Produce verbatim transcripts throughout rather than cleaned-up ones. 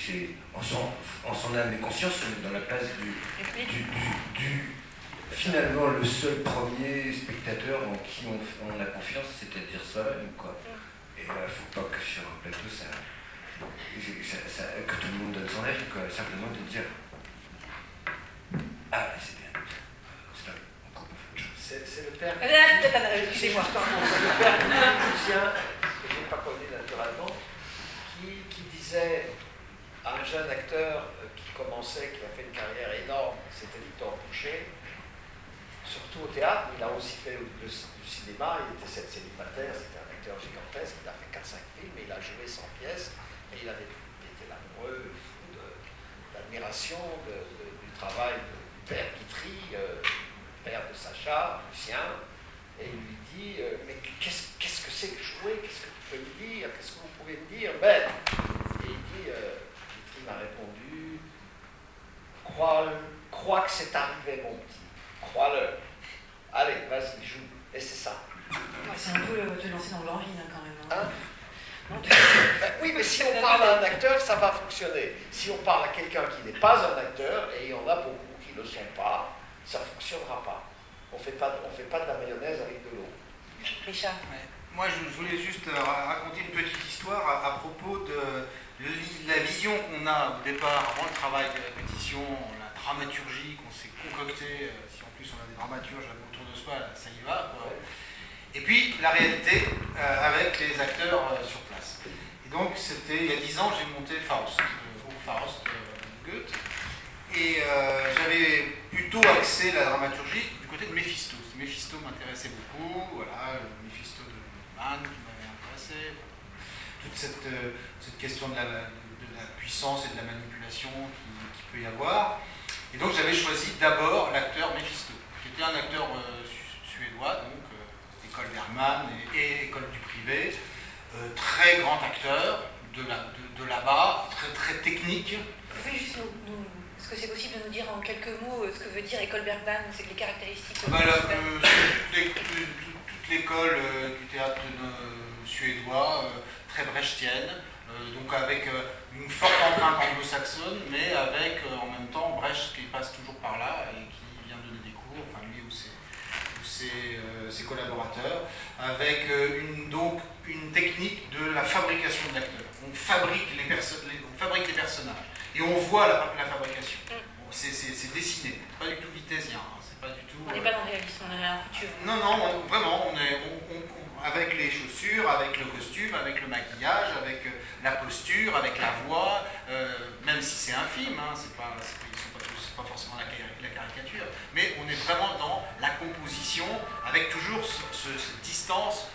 c'est en son, en son âme et conscience, se mettre dans la place du, du, du, du finalement le seul premier spectateur en qui on, on a confiance, c'est-à-dire soi-même, quoi. Et il ne faut pas que sur un plateau, ça, ça, ça, que tout le monde donne son avis, quoi. Simplement de dire « Ah, c'est bien. Stop, on coupe, on fait autre chose. » C'est le père... Excusez-moi. C'est le père Lucien, que je n'ai pas connu naturellement, qui, qui disait à un jeune acteur qui commençait, qui a fait une carrière énorme, c'était Victor Boucher, surtout au théâtre, il a aussi fait le, le, du cinéma, il était célibataire, c'était un acteur gigantesque, il a fait quatre cinq films, il a joué cent pièces, et il, avait, il était amoureux, fou d'admiration de, de, du travail de, du père Guitry, euh, père de Sacha, Lucien, et il lui dit euh, mais qu'est-ce qu'est-ce que c'est que jouer? Qu'est-ce que tu peux me dire? Qu'est-ce que vous pouvez me dire? Ben, et il dit, euh, Guitry m'a répondu, crois, crois que c'est arrivé, mon petit. Crois-le. Allez, vas-y, joue. Et c'est ça. Ouais, c'est un peu le, te lancer dans l'envie, hein, quand même. Hein. Hein? Non, tu... Ben, oui, mais si on parle à un acteur, ça va fonctionner. Si on parle à quelqu'un qui n'est pas un acteur, et il y en a beaucoup qui ne le sont pas, ça ne fonctionnera pas. On ne fait pas de la mayonnaise avec de l'eau. Richard. Ouais. Moi, je voulais juste raconter une petite histoire à, à propos de la vision qu'on a au départ, avant le travail de répétition, la dramaturgie qu'on s'est concoctée, si en plus on a des dramaturges autour de soi, ça y va, quoi. Et puis la réalité euh, avec les acteurs euh, sur place. Et donc c'était il y a dix ans, j'ai monté Faust, euh, au Faust euh, Goethe, et euh, j'avais plutôt axé la dramaturgie du côté de Méphisto. Méphisto m'intéressait beaucoup, voilà, le Méphisto de Mann qui m'avait intéressé, toute cette, euh, cette question de la, de la puissance et de la manipulation qui, qui peut y avoir. Et donc j'avais choisi d'abord l'acteur Méphisto, qui était un acteur euh, suédois, donc euh, école Bergman et, et école du privé, euh, très grand acteur de, la, de, de là-bas, très, très technique. Vous pouvez juste nous, nous, est-ce que c'est possible de nous dire en quelques mots ce que veut dire école Bergman, c'est que les caractéristiques bah, là, euh, toute l'école euh, du théâtre euh, suédois, euh, très brechtienne, euh, donc avec euh, une forte empreinte anglo-saxonne, mais avec euh, en même temps Brecht qui passe toujours par là et qui vient donner des cours, enfin lui ou ses, ou ses, euh, ses collaborateurs, avec euh, une, donc une technique de la fabrication de l'acteur. On fabrique les, perso- les, on fabrique les personnages et on voit la, la fabrication. Bon, c'est, c'est, c'est dessiné, c'est pas du tout vitésien, hein, c'est pas du tout. On n'est euh, pas dans le réalisme, on est dans la couture. Non, non, on, vraiment, on est on, on, on, avec les chaussures, avec le costume, avec le maquillage, avec euh, la posture, avec la voix, euh, même si c'est un film, hein, c'est pas, c'est pas, ils sont pas, c'est pas forcément la, la caricature, mais on est vraiment dans la composition, avec toujours ce, ce, cette distance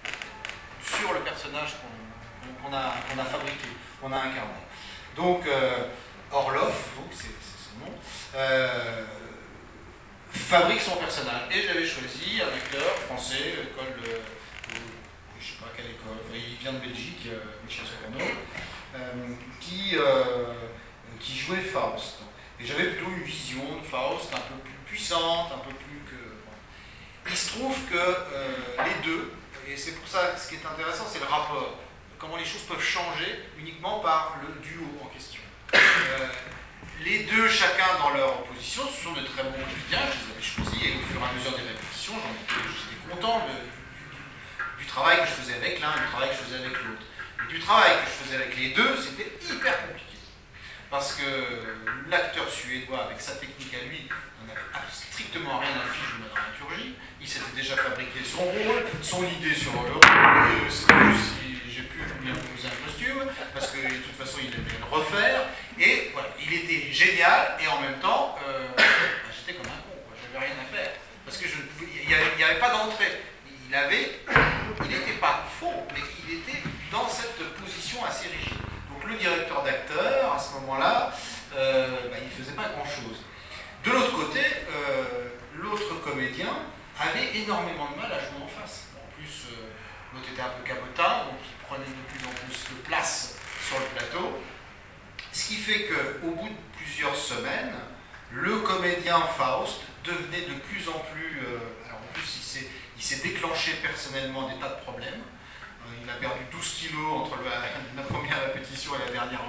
sur le personnage qu'on, qu'on, a, qu'on a fabriqué, qu'on a incarné. Donc, euh, Orloff, donc c'est, c'est son nom, euh, fabrique son personnage. Et j'avais choisi un acteur français, l'école de, je sais pas quelle école, il vient de Belgique, euh, Michel Socano, euh, qui, euh, qui jouait Faust. Et j'avais plutôt une vision de Faust un peu plus puissante, un peu plus que... Bon. Il se trouve que euh, les deux, et c'est pour ça que ce qui est intéressant, c'est le rapport, comment les choses peuvent changer uniquement par le duo en question. Euh, Les deux, chacun dans leur position, ce sont de très bons comédiens, je les avais choisis, et au fur et à mesure des répétitions, j'en étais, j'étais content de, du, du travail que je faisais avec l'un et du travail que je faisais avec l'autre. Et du travail que je faisais avec les deux, c'était hyper compliqué. Parce que l'acteur suédois, avec sa technique à lui, n'en avait strictement rien à fiche de ma dramaturgie. Il s'était déjà fabriqué son rôle, son idée sur le rôle, et c'est juste si j'ai pu lui imposer un costume, parce que de toute façon il aimait le refaire. Et voilà, il était génial, et en même temps, euh, bah, j'étais comme un con, quoi. J'avais rien à faire. Parce que je ne pouvais, il n'y avait pas d'entrée. Il avait, il n'était pas faux, mais il était dans cette position assez rigide. Donc le directeur d'acteur, à ce moment-là, euh, bah, il ne faisait pas grand-chose. De l'autre côté, euh, l'autre comédien avait énormément de mal à jouer en face. En plus, euh, l'autre était un peu cabotin, donc il prenait de plus en plus de place sur le plateau. Ce qui fait qu'au bout de plusieurs semaines, le comédien Faust devenait de plus en plus... Euh, alors en plus, il s'est, il s'est déclenché personnellement des tas de problèmes. Euh, il a perdu douze kilos entre la, la première répétition et la dernière représentation.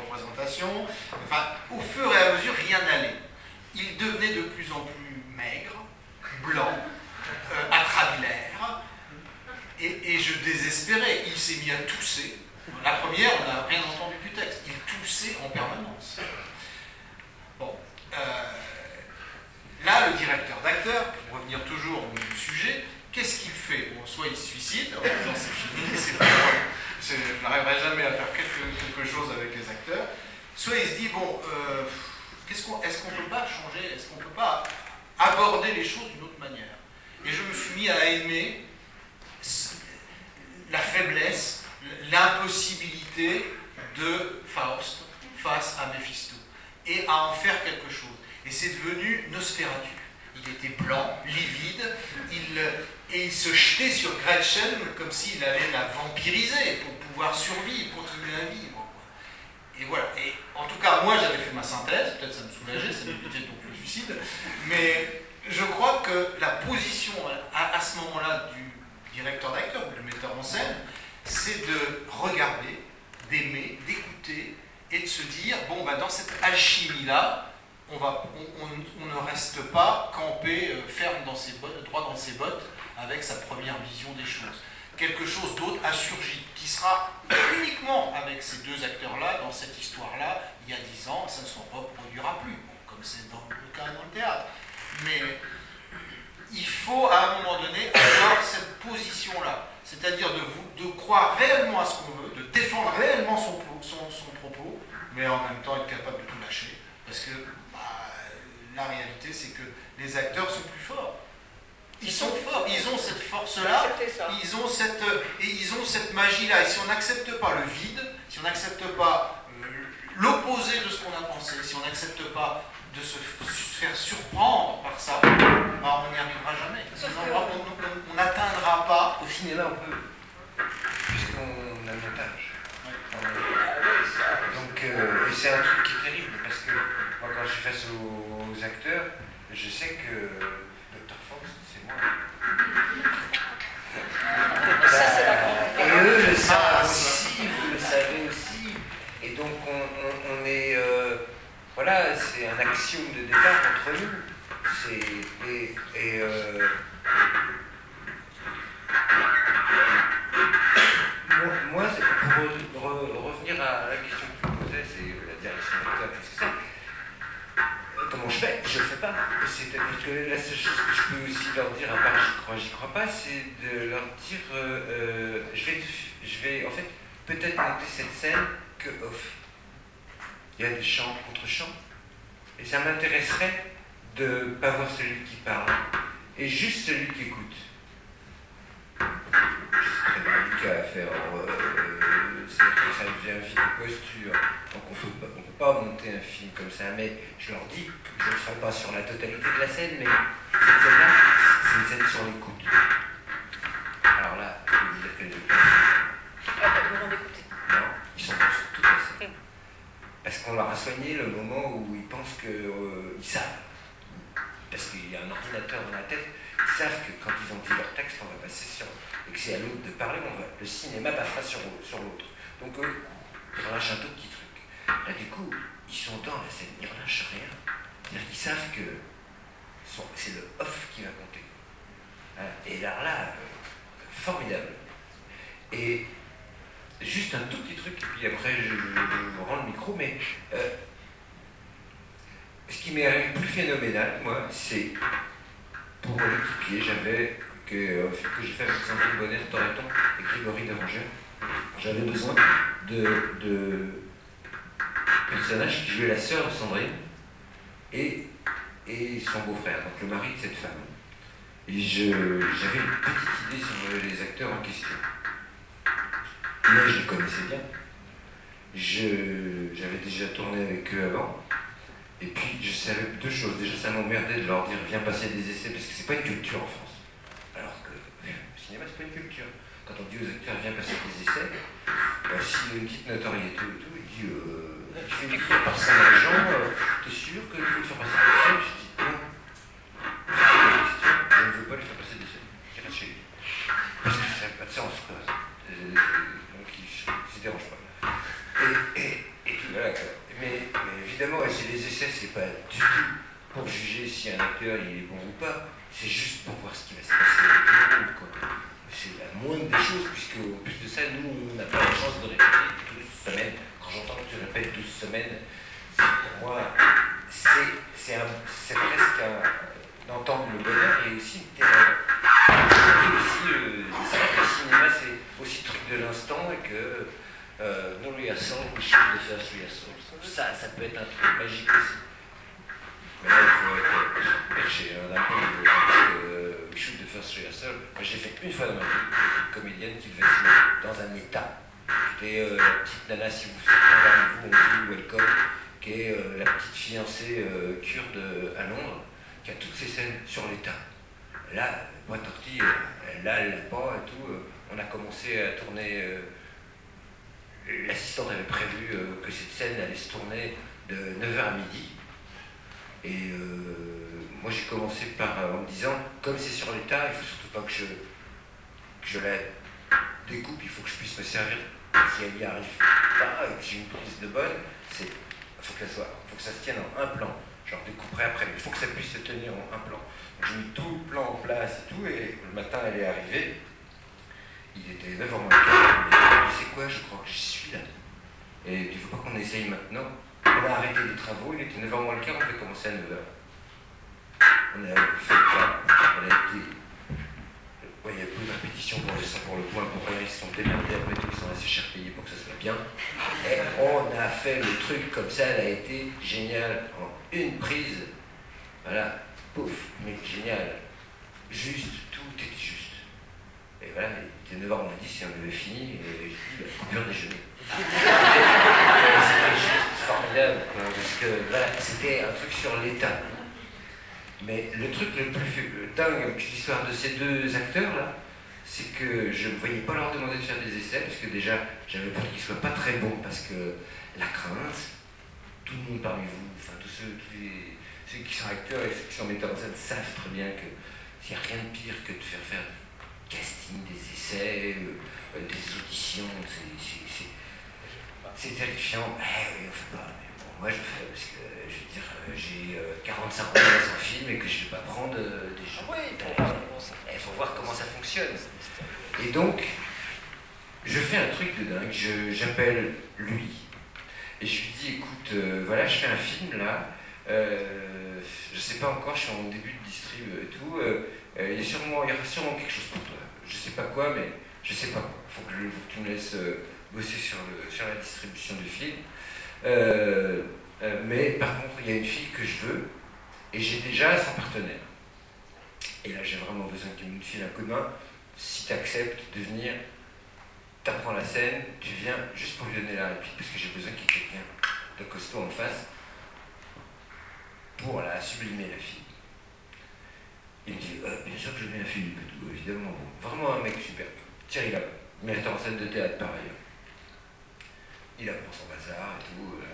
présentation. Enfin, au fur et à mesure, rien n'allait. Il devenait de plus en plus maigre, blanc, euh, atrabilaire, et, et je désespérais. Il s'est mis à tousser. La première, on n'a rien entendu du texte. Il toussait en permanence. Bon. Euh, là, le directeur d'acteur, pour revenir toujours au sujet, qu'est-ce qu'il fait? Bon, soit il se suicide, en disant c'est fini, c'est pas je n'arriverai jamais à faire quelque, quelque chose avec les acteurs, soit il se dit, bon, euh, qu'est-ce qu'on, est-ce qu'on ne peut pas changer, est-ce qu'on ne peut pas aborder les choses d'une autre manière? Et je me suis mis à aimer la faiblesse, l'impossibilité de Faust face à Méphisto, et à en faire quelque chose. Et c'est devenu Nosferatu. Il était blanc, livide, il, et il se jetait sur Gretchen comme s'il allait la vampiriser pour pouvoir survivre, continuer à vivre. Et voilà. Et en tout cas, moi j'avais fait ma synthèse, peut-être ça me soulageait, ça m'évitait donc le suicide, mais je crois que la position à, à ce moment-là du directeur d'acteur ou du metteur en scène, c'est de regarder, d'aimer, d'écouter et de se dire, bon, bah, dans cette alchimie-là, On, va, on, on, on ne reste pas campé, euh, ferme dans ses bottes, droit dans ses bottes, avec sa première vision des choses. Quelque chose d'autre a surgi, qui sera uniquement avec ces deux acteurs-là, dans cette histoire-là, il y a dix ans, ça ne se reproduira plus, bon, comme c'est dans le cas dans le théâtre. Mais il faut, à un moment donné, avoir cette position-là, c'est-à-dire de, vous, de croire réellement à ce qu'on veut, de défendre réellement son, son, son propos, mais en même temps être capable de tout lâcher, parce que la réalité, c'est que les acteurs sont plus forts. Ils sont forts, ils ont cette force-là, ils ont cette, et ils ont cette magie-là. Et si on n'accepte pas le vide, si on n'accepte pas euh, l'opposé de ce qu'on a pensé, si on n'accepte pas de se faire surprendre par ça, bah on n'y arrivera jamais. On n'atteindra pas. Au cinéma, on peut, puisqu'on a le montage. Ouais. Donc, euh, et c'est un truc qui est terrible, parce que moi, quand je suis face aux, aux acteurs, je sais que docteur Faust, c'est moi. Ça, c'est la Et eux le savent aussi, vous le savez aussi. Et donc, on, on, on est. Euh, voilà, c'est un axiome de départ entre nous. C'est. Et. et euh, moi, moi pour re, re, revenir à la question que tu posais, c'est la direction d'acteur, qu'est-ce que c'est? Comment je fais? Je ne fais pas. C'est-à-dire que la seule chose que je peux aussi leur dire, à part j'y crois, j'y crois pas, c'est de leur dire euh, euh, je, vais, je vais en fait peut-être monter cette scène que off. Il y a des chants contre chants. Et ça m'intéresserait de ne pas voir celui qui parle, et juste celui qui écoute. C'est très délicat à faire. Euh, c'est-à-dire que ça devient un film de posture. Donc on ne peut pas monter un film comme ça, mais je leur dis, je ne le ferai pas sur la totalité de la scène, mais cette scène-là, c'est une scène sur l'écoute. Alors là, je peux dire que les deux Ah, pas le moment d'écouter. Non, ils sont sur toute la scène. Parce qu'on leur a soigné le moment où ils pensent qu'ils euh, savent. Parce qu'il y a un ordinateur dans la tête, ils savent que quand ils ont dit leur texte, on va passer sur... et que c'est à l'autre de parler, on va, le cinéma passera sur, sur l'autre. Donc eux, ils relâchent un tout petit truc. Là, du coup, ils sont dans la scène, ils ne relâchent rien. C'est-à-dire qu'ils savent que son, c'est le off qui va compter. Hein, et alors là, euh, formidable. Et juste un tout petit truc, et puis après je, je, je vous rends le micro, mais euh, ce qui m'est plus phénoménal, moi, c'est pour l'équipier, j'avais, que, euh, que j'ai fait avec Sandrine Bonner-Torreton et Grégory Deranger, j'avais besoin de, de personnages qui jouaient la sœur de Sandrine et, et son beau-frère, donc le mari de cette femme. Et je, j'avais une petite idée sur les acteurs en question. Mais je les connaissais bien. Je, j'avais déjà tourné avec eux avant. Et puis je savais deux choses. Déjà, ça m'emmerdait de leur dire viens passer des essais, parce que c'est pas une culture en France. Alors que le cinéma, c'est pas une culture. Quand on dit aux acteurs viens passer des essais, bah, s'il a une petite notoriété et tout, il dit euh, tu fais écrire par Saint-Jean, euh, t'es sûr que tu veux le faire passer des essais? Je dis non. Je ne veux pas lui faire passer des essais. Je reste chez lui. Parce que ça n'a pas de sens, quoi. Donc il ne se dérange pas. Et, et, et tout, voilà, quoi. mais, mais évidemment, et c'est les essais, c'est pas du tout pour juger si un acteur il est bon ou pas, c'est juste pour voir ce qui va se passer avec tout le monde, quoi. C'est la moindre des choses, puisque en plus de ça, nous, on n'a pas la chance de répéter douze semaines. Quand j'entends que tu répètes douze semaines, pour moi, c'est presque un, d'entendre le bonheur et aussi une terreur. C'est euh, vrai que le cinéma, c'est aussi le truc de l'instant et que euh, no rehearsal, we shoot the first rehearsal. Ça, ça peut être un truc magique aussi. Mais là, il faut être perché d'un peu de we shoot the first rehearsal. Moi, j'ai fait une fois dans ma vie une comédienne qui devait se mettre dans un état. C'était euh, la petite nana, si vous sortez un rendez-vous, on dit Welcome, qui est euh, la petite fiancée euh, kurde à Londres, qui a toutes ses scènes sur l'état. Là, boîte tortille, elle l'a, elle l'a pas et tout. Euh, on a commencé à tourner. Euh, L'assistante avait prévu euh, que cette scène allait se tourner de neuf heures à midi. Et euh, moi j'ai commencé par euh, en me disant, comme c'est sur l'état, il faut surtout pas que je, que je la découpe, il faut que je puisse me servir. Si elle y arrive pas et que j'ai une prise de bonne, c'est faut que ça soit, faut que ça se tienne en un plan. Je leur découperai après, mais il faut que ça puisse se tenir en un plan. Donc j'ai mis tout le plan en place et tout, et le matin elle est arrivée. Il était neuf heures moins le quart, mais tu sais quoi, je crois que j'y suis là. Et tu veux pas qu'on essaye maintenant? On a arrêté les travaux, il était neuf heures moins le quart, on devait commencer à neuf heures. On a fait le plan, on a été... Ouais, il y a peu de répétitions pour le sang, pour le point, pour rien, ils se sont démerdés après tout, ils sont assez cher payés pour que ça soit bien. Et on a fait le truc comme ça, elle a été géniale en une prise. Voilà, pouf, mais génial. Juste, tout était juste. Et voilà, il était neuf heures moins dix et on avait fini, et j'ai dit, bah, coupure déjeuner. C'était juste formidable, quoi, parce que voilà, c'était un truc sur l'état. Mais le truc le plus dingue avec l'histoire de ces deux acteurs-là, c'est que je ne voyais pas leur demander de faire des essais, parce que déjà, j'avais peur qu'ils ne soient pas très bons, parce que la crainte, tout le monde parmi vous, enfin tous ceux, tous les, ceux qui sont acteurs et ceux qui sont metteurs en scène savent très bien qu'il n'y a rien de pire que de faire faire des castings, des essais, euh, des auditions, c'est terrifiant. Eh oui, on fait pas. Mais bon, moi je fais parce que je veux dire, j'ai euh, quarante-cinq ans dans un film et que je ne vais pas prendre euh, des gens. Oui, il faut voir comment ça fonctionne. Et donc, je fais un truc de dingue. J'appelle lui et je lui dis, écoute, euh, voilà, je fais un film là. Euh, je sais pas encore, je suis en début de distrib et tout. Euh, il, y a sûrement, il y aura sûrement quelque chose pour toi. Je sais pas quoi, mais je sais pas quoi. Il faut que, je, faut que tu me laisses euh, bosser sur, le, sur la distribution du film. Euh, euh, mais par contre, il y a une fille que je veux et j'ai déjà son partenaire. Et là, j'ai vraiment besoin que tu me files un coup de main. Si tu acceptes de venir, tu apprends la scène, tu viens juste pour lui donner la réplique parce que j'ai besoin qu'il y ait quelqu'un de costaud en face pour la sublimer, la fille. Il me dit, euh, bien sûr que je viens à Philippe et tout, évidemment. Bon, vraiment un mec super. Thierry là, metteur en scène de théâtre par ailleurs. Il a pour son bazar et tout. Euh.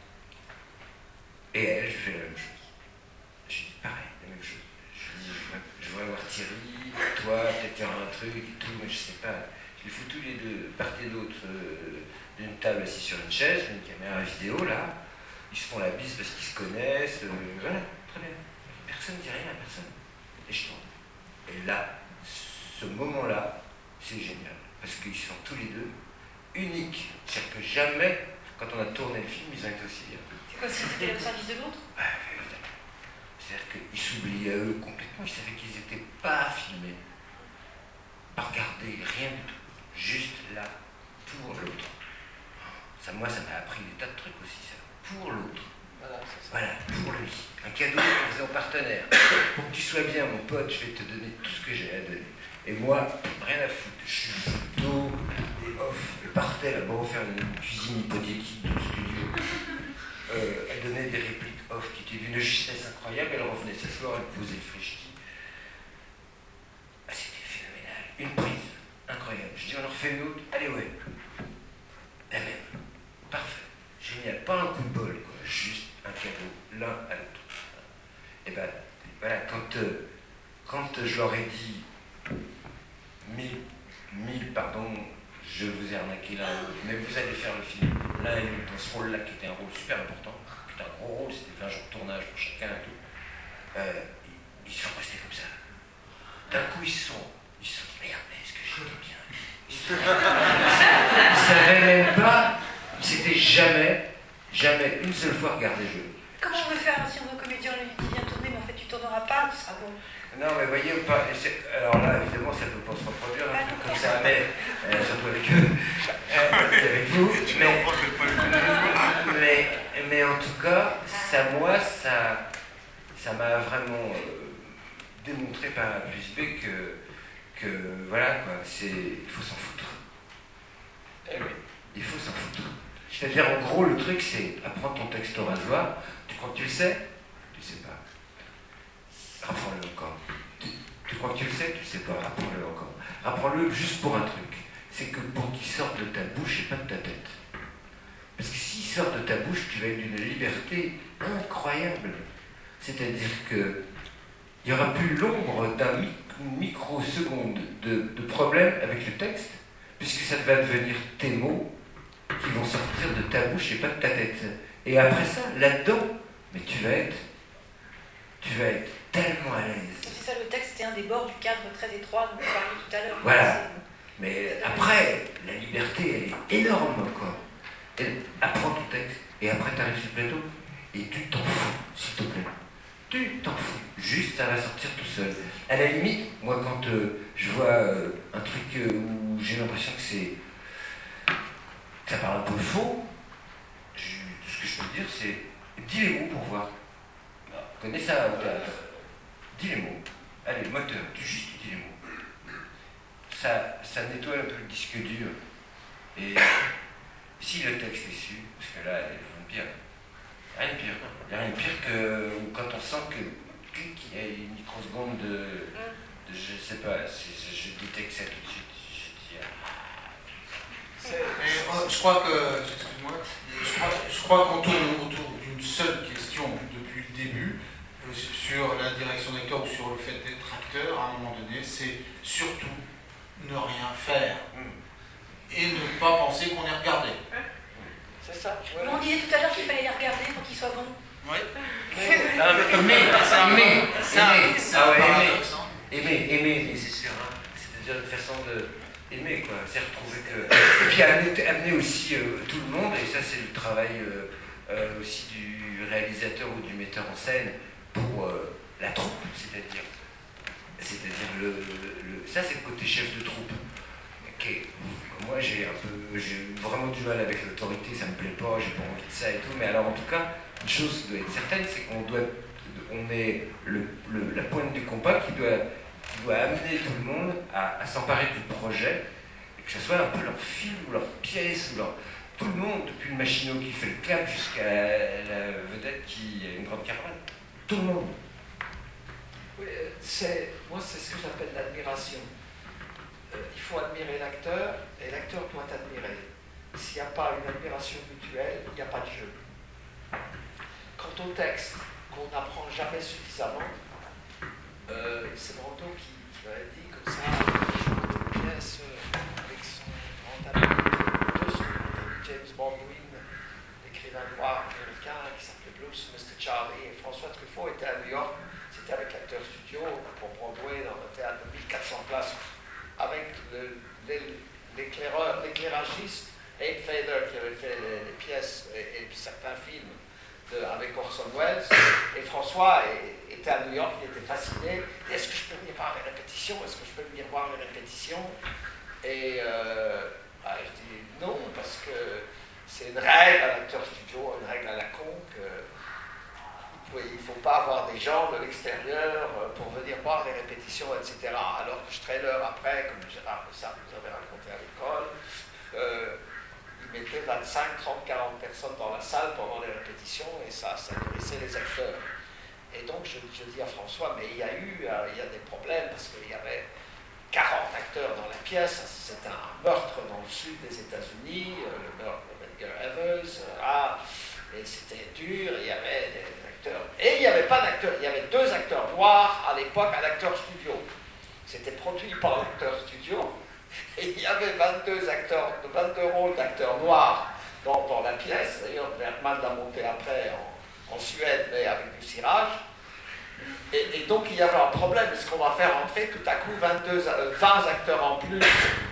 Et elle, je fais la même chose. Je dis pareil, la même chose. Je dis, je voudrais voir Thierry, toi, peut-être qu'il y aura un truc et tout, mais je sais pas. Je les fous tous les deux, part et d'autre, euh, d'une table assis sur une chaise, une caméra vidéo là. Ils se font la bise parce qu'ils se connaissent. Euh, voilà, très bien. Personne ne dit rien à personne. Et je tourne. Et là, ce moment-là, c'est génial. Parce qu'ils sont tous les deux uniques. C'est-à-dire que jamais, quand on a tourné le film, ils ont été aussi bien. C'est quoi, si c'était au service de l'autre? Ouais, c'est-à-dire qu'ils s'oubliaient à eux complètement. Ils savaient qu'ils n'étaient pas filmés. Pas regardés, rien du tout. Juste là, pour l'autre. Ça, moi, ça m'a appris des tas de trucs aussi, ça. Pour l'autre. Voilà, c'est ça. Voilà, pour lui. Un cadeau qu'on faisait au partenaire. Pour que tu sois bien, mon pote, je vais te donner tout ce que j'ai à donner. Et moi, rien à foutre. Je suis plutôt des off. Elle partait là-bas pour faire une cuisine hypothétique dans le studio. Euh, elle donnait des répliques off qui étaient d'une justesse incroyable. Elle revenait s'asseoir, elle posait le frichti. Ah, c'était phénoménal. Une prise. Incroyable. Je dis, on en refait une autre. Allez, ouais. La même. Parfait. Génial. Pas un coup de bol, quoi. Juste un cadeau, l'un à l'autre. Et ben, voilà, quand, euh, quand je leur ai dit mille, mille, pardon, je vous ai arnaqué là, mais vous allez faire le film. l'un et l'autre dans ce rôle-là, qui était un rôle super important, c'était un gros rôle, c'était vingt jours de tournage pour chacun et tout, euh, ils, ils sont restés comme ça. D'un coup, ils se sont, ils se sont dit, merde, mais est-ce que j'étais bien? Ils ne savaient même pas, ils s'étaient jamais, jamais, une seule fois regardé le jeu. Comment on veut faire si on veut comédien, lui dit viens tourner, mais en fait tu tourneras pas, tu seras bon. Non, mais voyez, pas, alors là, évidemment, ça ne peut pas se reproduire, un truc comme ça, mais euh, surtout avec eux, euh, avec vous. Mais, mais, mais en tout cas, ça, moi, ça, ça m'a vraiment euh, démontré par A plus B que, que voilà, quoi, c'est, il faut s'en foutre. Eh oui. Il faut s'en foutre. C'est-à-dire, en gros, le truc, c'est apprendre ton texte au rasoir. Tu crois que tu le sais? Tu sais pas. Apprends-le encore. Tu, tu crois que tu le sais? Tu sais pas. Apprends-le encore. Apprends-le juste pour un truc. C'est que pour qu'il sorte de ta bouche et pas de ta tête. Parce que s'il sort de ta bouche, tu vas être d'une liberté incroyable. C'est-à-dire que il n'y aura plus l'ombre d'un microseconde de, de problème avec le texte, puisque ça va devenir tes mots qui vont sortir de ta bouche et pas de ta tête. Et après ça, là-dedans, mais tu vas être, tu vas être tellement à l'aise. C'est ça, le texte, c'est un des bords du cadre très étroit dont vous parliez tout à l'heure. Voilà. Mais après, la liberté, elle est énorme encore. Elle, apprends ton texte, et après tu arrives sur le plateau, et tu t'en fous, s'il te plaît. Tu t'en fous. Juste, ça va sortir tout seul. À la limite, moi, quand euh, je vois euh, un truc euh, où j'ai l'impression que c'est ça parle un peu faux, je, ce que je peux dire, c'est dis les mots pour voir. Vous connaissez ça au théâtre? Dis les mots. Allez, moteur, tu juste dis les mots. Ça, ça nettoie un peu le disque dur. Et si le texte est su, parce que là, il y a pire. Rien de pire. Il n'y a rien de pire que quand on sent que qu'il y a une microseconde de, de. Je sais pas, je, je détecte ça tout de suite. Je dis. Mais, euh, je crois que, excuse-moi, je crois, je crois qu'on tourne autour d'une seule question depuis le début, euh, sur la direction d'acteur ou sur le fait d'être acteur, à un moment donné, c'est surtout ne rien faire et ne pas penser qu'on est regardé. C'est ça. Ouais. On disait tout à l'heure qu'il fallait les regarder pour qu'ils soient bons. Oui. Mais, mais, mais, aimer, aimer, c'est sûr, hein. C'est-à-dire une façon de aimer, quoi. C'est retrouver que. Et puis amener, amener aussi euh, tout le monde, et ça c'est le travail euh, euh, aussi du réalisateur ou du metteur en scène pour euh, la troupe, c'est-à-dire. C'est-à-dire le, le. Ça c'est le côté chef de troupe. Okay. Moi j'ai un peu. J'ai vraiment du mal avec l'autorité, ça me plaît pas, j'ai pas envie de ça et tout, mais alors en tout cas, une chose doit être certaine, c'est qu'on doit. On est le, le, la pointe du compas qui doit. qui doit amener tout le monde à, à s'emparer du projet, et que ce soit un peu leur film, ou leur pièce, ou leur... tout le monde, depuis le machinot qui fait le clap jusqu'à la vedette qui a une grande caravane. Tout le monde. Oui, c'est, moi, c'est ce que j'appelle l'admiration. Euh, il faut admirer l'acteur, et l'acteur doit admirer. S'il n'y a pas une admiration mutuelle, il n'y a pas de jeu. Quant au texte, qu'on n'apprend jamais suffisamment, Euh, c'est Brando qui, qui m'avait dit comme ça, une pièce euh, avec son grand ami, James Baldwin, l'écrivain noir américain qui s'appelait Blues, mister Charlie, et François Truffaut était à New York, c'était avec l'acteur studio pour Broadway dans un théâtre de mille quatre cents places, avec le, l'éclaireur, l'éclairagiste Abe Fader qui avait fait les, les pièces et, et certains films de, avec Orson Welles, et François est, était à New York, il était fasciné. Est-ce que je peux venir voir les répétitions? Est-ce que je peux venir voir les répétitions? Et euh, bah, je dis non, parce que c'est une règle à l'acteur studio, une règle à la con, que oui, il ne faut pas avoir des gens de l'extérieur pour venir voir les répétitions, et cetera. Alors que je trailer après, comme Gérard Bessard vous avez raconté à l'école, euh, il mettait vingt-cinq, trente, quarante personnes dans la salle pendant les répétitions, et ça, ça nourrissait les acteurs. Et donc je, je dis à François, mais il y a eu euh, il y a des problèmes, parce qu'il y avait quarante acteurs dans la pièce, c'était un meurtre dans le sud des États-Unis, euh, le meurtre de Medgar Evers, euh, ah, et c'était dur, il y avait des acteurs. Et il n'y avait pas d'acteurs, il y avait deux acteurs noirs à l'époque à l'acteur studio. C'était produit par l'acteur studio, et il y avait vingt-deux acteurs, vingt-deux rôles d'acteurs noirs dans, dans la Bergman l'a monté après en, en Suède, mais avec du cirage. Et, et donc il y avait un problème, est-ce qu'on va faire entrer tout à coup vingt-deux, vingt acteurs en plus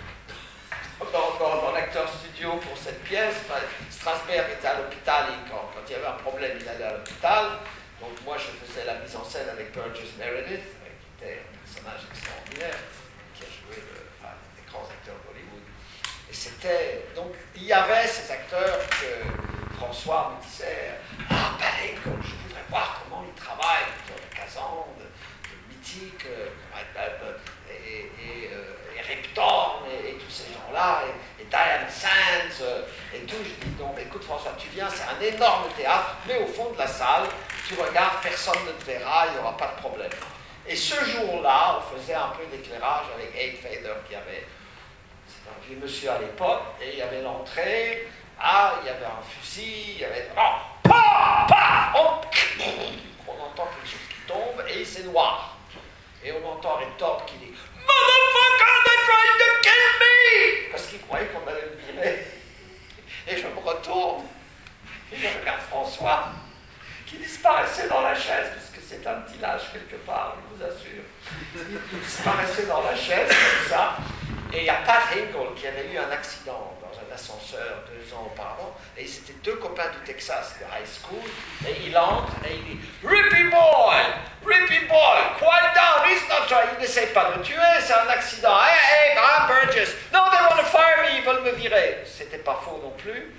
dans, dans, dans l'acteur studio pour cette pièce. Enfin, Strasberg était à l'hôpital, et quand, quand il y avait un problème, il allait à l'hôpital. Donc moi je faisais la mise en scène avec Burgess Meredith, qui était un personnage extraordinaire, qui a joué le, enfin, des grands acteurs d'Hollywood. Et c'était, donc il y avait ces acteurs que François me disait, ah ben je voudrais voir comment ils travaillent, Kazan, de, de Mythique, euh, et, et, euh, et Repton, et, et tous ces gens-là, et, et Diane Sands, euh, et tout. Je dis, donc écoute François, tu viens, c'est un énorme théâtre, mais au fond de la salle, tu regardes, personne ne te verra, il n'y aura pas de problème. Et ce jour-là, on faisait un peu d'éclairage avec Abe Fader, qui avait, c'était un vieux monsieur à l'époque, et il y avait l'entrée, ah, il y avait un fusil, il y avait, oh, paf, paf, on, on entend quelque chose qui tombe, et c'est noir. Et on entend Repton qui dit, Motherfucker, they're trying to kill me! Parce qu'il croyait qu'on allait le virer. Et je me retourne, et je regarde François, qui disparaissait dans la chaise, parce que c'est un petit lâche quelque part, je vous assure. Il disparaissait dans la chaise, comme ça. Et il y a Pat Hingle qui avait eu un accident dans un ascenseur deux ans auparavant, et c'était deux copains du Texas, de high school, et il entre et il dit « Rippy boy! Rippy boy! Quiet down! He's not trying! » Il n'essaie pas de me tuer, c'est un accident. « Hey, hey, Graham Burgess! No, they want to fire me! Ils veulent me virer! » C'était pas faux non plus.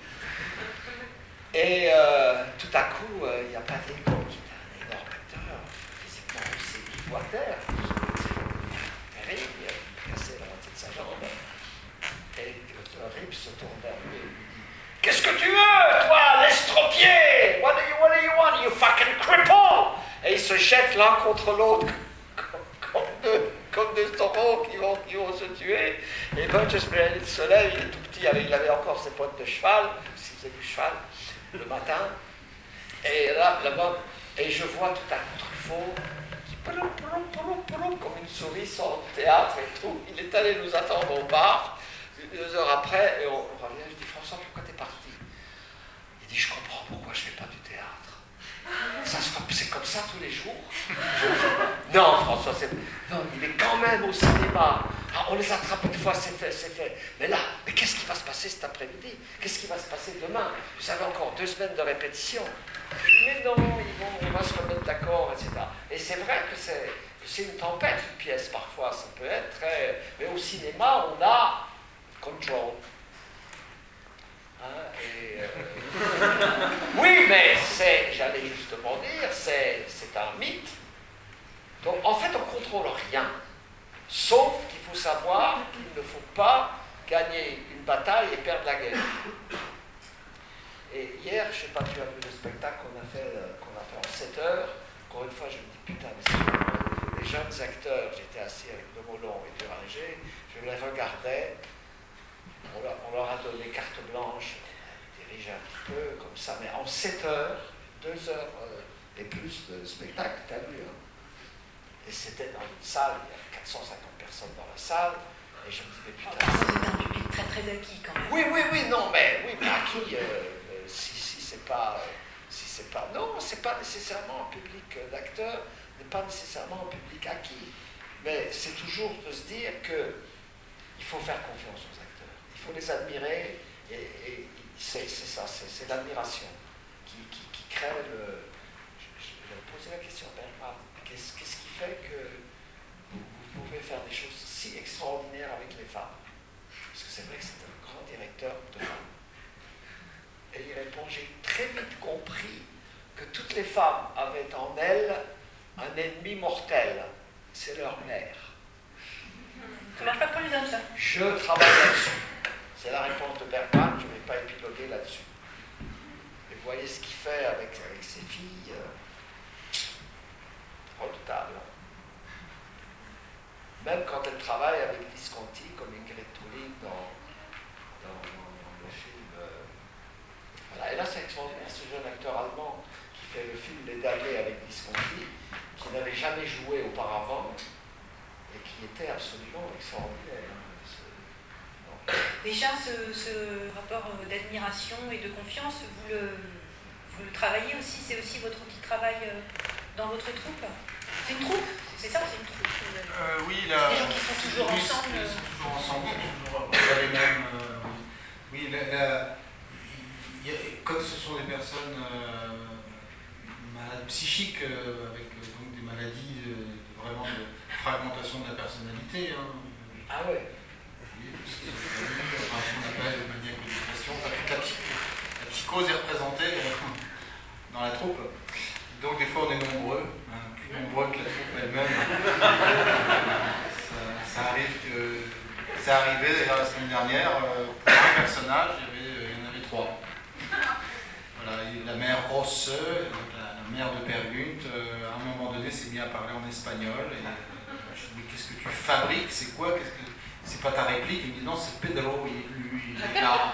Et euh, tout à coup, euh, il y a Pat Hingle qui est un énorme acteur, physiquement aussi ivoire-terre, terrible, il a cassé la moitié de sa jambe. Et le Rip se tourne vers lui et lui dit « Qu'est-ce que tu veux, toi, l'estropié? What do you, what do you want, you fucking cripple ?» Et ils se jettent l'un contre l'autre comme, comme, deux, comme deux taureaux qui vont, qui vont se tuer. Et Burgess Meredith se lève, il est tout petit, il avait encore ses potes de cheval, s'il faisait du cheval le matin. Et là, là-bas, et je vois tout un Truffaut qui comme une souris sort du théâtre et tout. Il est allé nous attendre au bar. Deux heures après, et on revient, je dis François, pourquoi t'es parti? Il dit, je comprends pourquoi je fais pas du théâtre. Ça c'est comme ça tous les jours. Je, non, François, c'est. Non, il est quand même au cinéma. Ah, on les attrape une fois, c'est fait, c'est fait. Mais là, mais qu'est-ce qui va se passer cet après-midi? Qu'est-ce qui va se passer demain? Vous avez encore deux semaines de répétition. Mais non, ils vont, on va se remettre d'accord, et cetera. Et c'est vrai que c'est, c'est une tempête, une pièce, parfois. Ça peut être très. Mais au cinéma, on a control. Hein, et, euh... oui, mais c'est, j'allais justement dire, c'est, c'est un mythe. Donc, en fait, on ne contrôle rien. Sauf qu'il faut savoir qu'il ne faut pas gagner une bataille et perdre la guerre. Et hier, je ne sais pas, tu as vu le spectacle qu'on a fait, qu'on a fait en sept heures. Encore une fois, je me dis, putain, mais c'est les jeunes acteurs, j'étais assis avec Demolon et Duranger, je les regardais. On leur, on leur a donné carte blanche, on dirigé un petit peu comme ça, mais en sept heures, deux heures euh, et plus de spectacle, t'as vu, hein. Et c'était dans une salle, il y avait quatre cent cinquante personnes dans la salle, et je me disais, mais putain. C'était un public très très acquis quand même. Oui, oui, oui, non, mais, oui, mais acquis, euh, euh, si, si c'est pas. Euh, si c'est pas. Non, c'est pas nécessairement un public euh, d'acteurs, n'est pas nécessairement un public acquis. Mais c'est toujours de se dire qu'il faut faire confiance aux acteurs. Il faut les admirer, et, et c'est, c'est ça, c'est, c'est l'admiration qui, qui, qui crée le. Je, je vais poser la question à Bernard. Qu'est-ce, qu'est-ce qui fait que vous, vous pouvez faire des choses si extraordinaires avec les femmes? Parce que c'est vrai que c'est un grand directeur de femmes. Et il répond, j'ai très vite compris que toutes les femmes avaient en elles un ennemi mortel, c'est leur mère. Ça marche pas pour les hommes, ça? Je travaille là-dessus. C'est la réponse de Bergman, je ne vais pas épiloguer là-dessus. Et vous voyez ce qu'il fait avec, avec ses filles, euh, redoutable. Même quand elle travaille avec Visconti, comme Ingrid Thulin dans, dans, dans le film. Euh, voilà. Et là, c'est extraordinaire, ce jeune acteur allemand qui fait le film Les Damnés avec Visconti, qui n'avait jamais joué auparavant et qui était absolument extraordinaire. Ce, Déjà, ce, ce rapport d'admiration et de confiance, vous le, vous le travaillez aussi, c'est aussi votre outil de travail dans votre troupe. C'est une troupe, c'est ça, c'est une troupe. Euh, oui, là. Des gens qui sont toujours oui, ensemble. Ils sont toujours ensemble, toujours les mêmes. Euh, oui, la, la, y a, comme ce sont des personnes euh, malades psychiques, euh, avec euh, donc des maladies euh, vraiment de fragmentation de la personnalité. Hein. Ah ouais. Oui, parce que c'est enfin, ce qu'on appelle maniaco-dépression. Enfin, toute la, la psychose est représentée euh, dans la troupe. Donc des fois on est nombreux, hein, plus nombreux que la troupe elle-même. ça, ça arrive que ça arrivait d'ailleurs la semaine dernière, euh, pour un personnage, il y, avait, il y en avait trois. Voilà, la mère Rosse, donc la, la mère de Per Gunt, euh, à un moment donné s'est mis à parler en espagnol. Et, euh, je dis mais qu'est-ce que tu fabriques, c'est quoi, qu'est-ce que c'est pas ta réplique? Il me dit non, c'est Pedro, il, lui, il est là.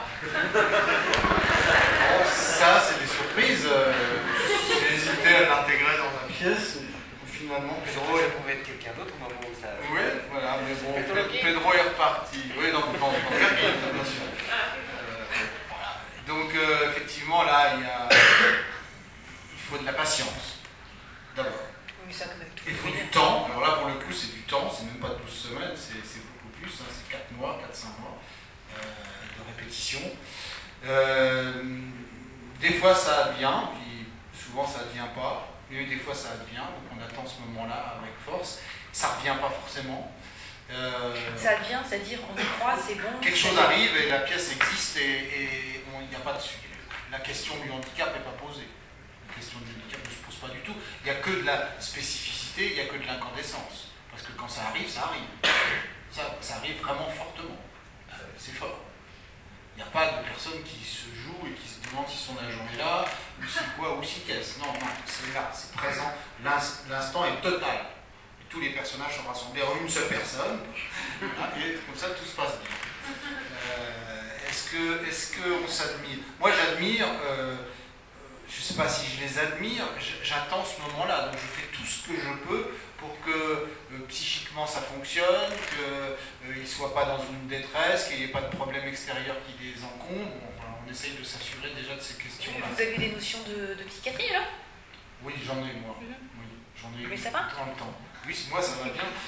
Bon, ça c'est des surprises. Euh, J'ai hésité à l'intégrer dans ma pièce. Finalement, Pedro. Ça pouvait être quelqu'un d'autre au moment où ça. Oui, voilà, mais bon, Pedro est reparti. Oui, non, non, non, bien sûr. Euh, voilà. Donc, euh, effectivement, là, il y a. Il faut de la patience. D'abord. Oui, ça, quand même, tout il faut du temps. Alors là, pour le coup, c'est du temps. C'est même pas douze semaines, c'est beaucoup plus. Hein, c'est quatre mois, quatre cinq mois euh, de répétition. Euh, des fois, ça advient, puis souvent, ça ne advient pas. Mais des fois, ça advient. Donc, on attend ce moment-là avec force. Ça ne revient pas forcément. Euh, ça advient, c'est-à-dire on y croit, c'est bon. Quelque chose arrive et la pièce existe et il n'y a pas de sujet. La question du handicap n'est pas posée. La question du handicap ne se pose pas du tout. Il n'y a que de la spécificité, il n'y a que de l'incandescence. Parce que quand ça arrive, ça arrive. Ça, ça arrive vraiment fortement. Euh, c'est fort. Il n'y a pas de personne qui se joue et qui se demande si son agent est là, ou si quoi, ou si qu'est-ce. Non, non, c'est là, c'est présent. L'instant est total. Tous les personnages sont rassemblés en une seule personne, voilà, et comme ça tout se passe bien. Euh, est-ce que, est-ce qu'on s'admire? Moi j'admire, euh, je ne sais pas si je les admire, j'attends ce moment-là, donc je fais tout ce que je peux pour que euh, psychiquement ça fonctionne, qu'ils euh, ne soient pas dans une détresse, qu'il n'y ait pas de problème extérieur qui les encombre. Enfin, on essaye de s'assurer déjà de ces questions-là. Vous avez des notions de, de psychiatrie alors? Oui, j'en ai moi. Mm-hmm. Oui, j'en ai Mais ça va dans le temps. Oui, moi ça va bien.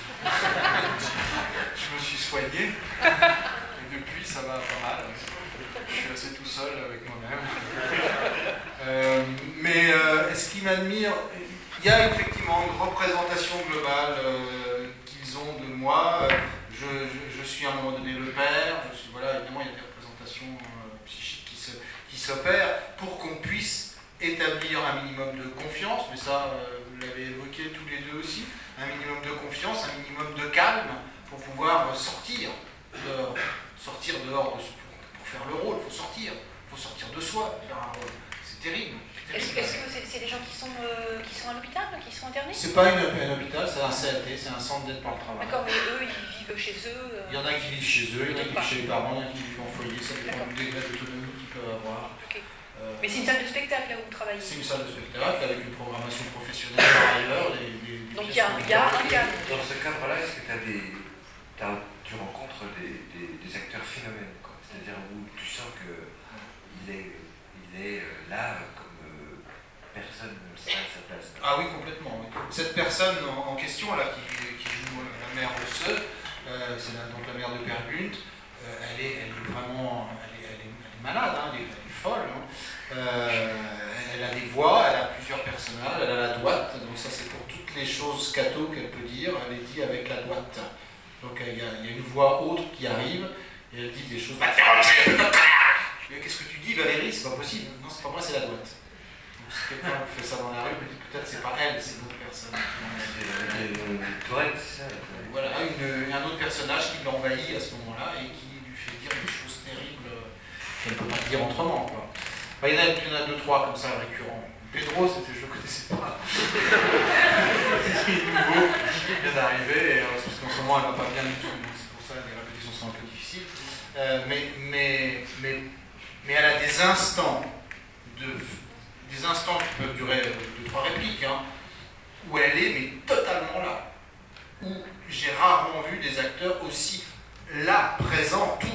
Je me suis soigné. Et depuis, ça va pas mal. Je suis assez tout seul avec moi-même. Euh, mais euh, est-ce qu'ils m'admirent? Il y a effectivement une représentation globale euh, qu'ils ont de moi. Je, je, je suis à un moment donné le père. Je suis, voilà, évidemment, il y a des représentations euh, psychiques qui se, qui s'opèrent pour qu'on puisse établir un minimum de confiance. Mais ça, euh, vous l'avez évoqué tous les deux aussi. Un minimum de confiance, un minimum de calme pour pouvoir sortir dehors, sortir dehors de, pour, pour faire le rôle. Il faut sortir, il faut sortir de soi, faire un rôle. C'est terrible. Est-ce est que c'est c'est des gens qui sont, euh, qui sont à l'hôpital, qui sont internés? C'est pas une, un hôpital, c'est un C A T, c'est un centre d'aide par le travail. D'accord, mais eux, ils vivent chez eux. Euh... Il y en a qui vivent chez eux, il y en a qui vivent chez les parents, il y en a qui vivent en foyer, ça dépend du degré d'autonomie qu'ils peuvent avoir. Okay. Euh, mais c'est une salle de spectacle là où vous travaillez? C'est une salle de spectacle avec une programmation professionnelle par ailleurs. Les, les, les Donc il y a un cadre. Dans ce cadre-là, est-ce que tu as des, t'as, tu rencontres des, des, des acteurs phénomènes, c'est-à-dire où tu sens qu'il est, il est là comme euh, personne ne sera à sa place? Ah oui, complètement. Oui. Cette personne en, en question là qui, qui joue la mère Rosse, euh, c'est donc la mère de Per Gunt, euh, elle, est, elle est vraiment elle est, elle est, elle est malade, hein, elle, est, elle est folle. Hein. Euh, elle a des voix, elle a plusieurs personnages, elle a la droite, donc ça c'est pour toutes les choses catho qu'elle peut dire, elle est dit avec la droite. Donc il y, a, il y a une voix autre qui arrive et elle dit des choses. Qu'est-ce que tu dis, Valérie? C'est pas possible. Non, c'est pas moi, c'est la droite. Donc si quelqu'un fait ça dans la rue, peut-être c'est pas elle, c'est une autre personne. Voilà, une, un autre personnage qui l'envahit à ce moment-là et qui lui fait dire des choses terribles qu'elle ne peut pas dire autrement. Quoi. Bah, il, y en a, il y en a deux, trois comme ça récurrents. Pedro, c'était, je ne le connaissais pas. C'est nouveau, il vient d'arriver, parce qu'en ce moment elle ne va pas bien du tout, donc c'est pour ça que les répétitions sont un peu difficiles. Euh, mais, mais, mais, mais elle a des instants, de, des instants qui peuvent durer deux, trois répliques, hein, où elle est mais totalement là. Où j'ai rarement vu des acteurs aussi là, présents, tout,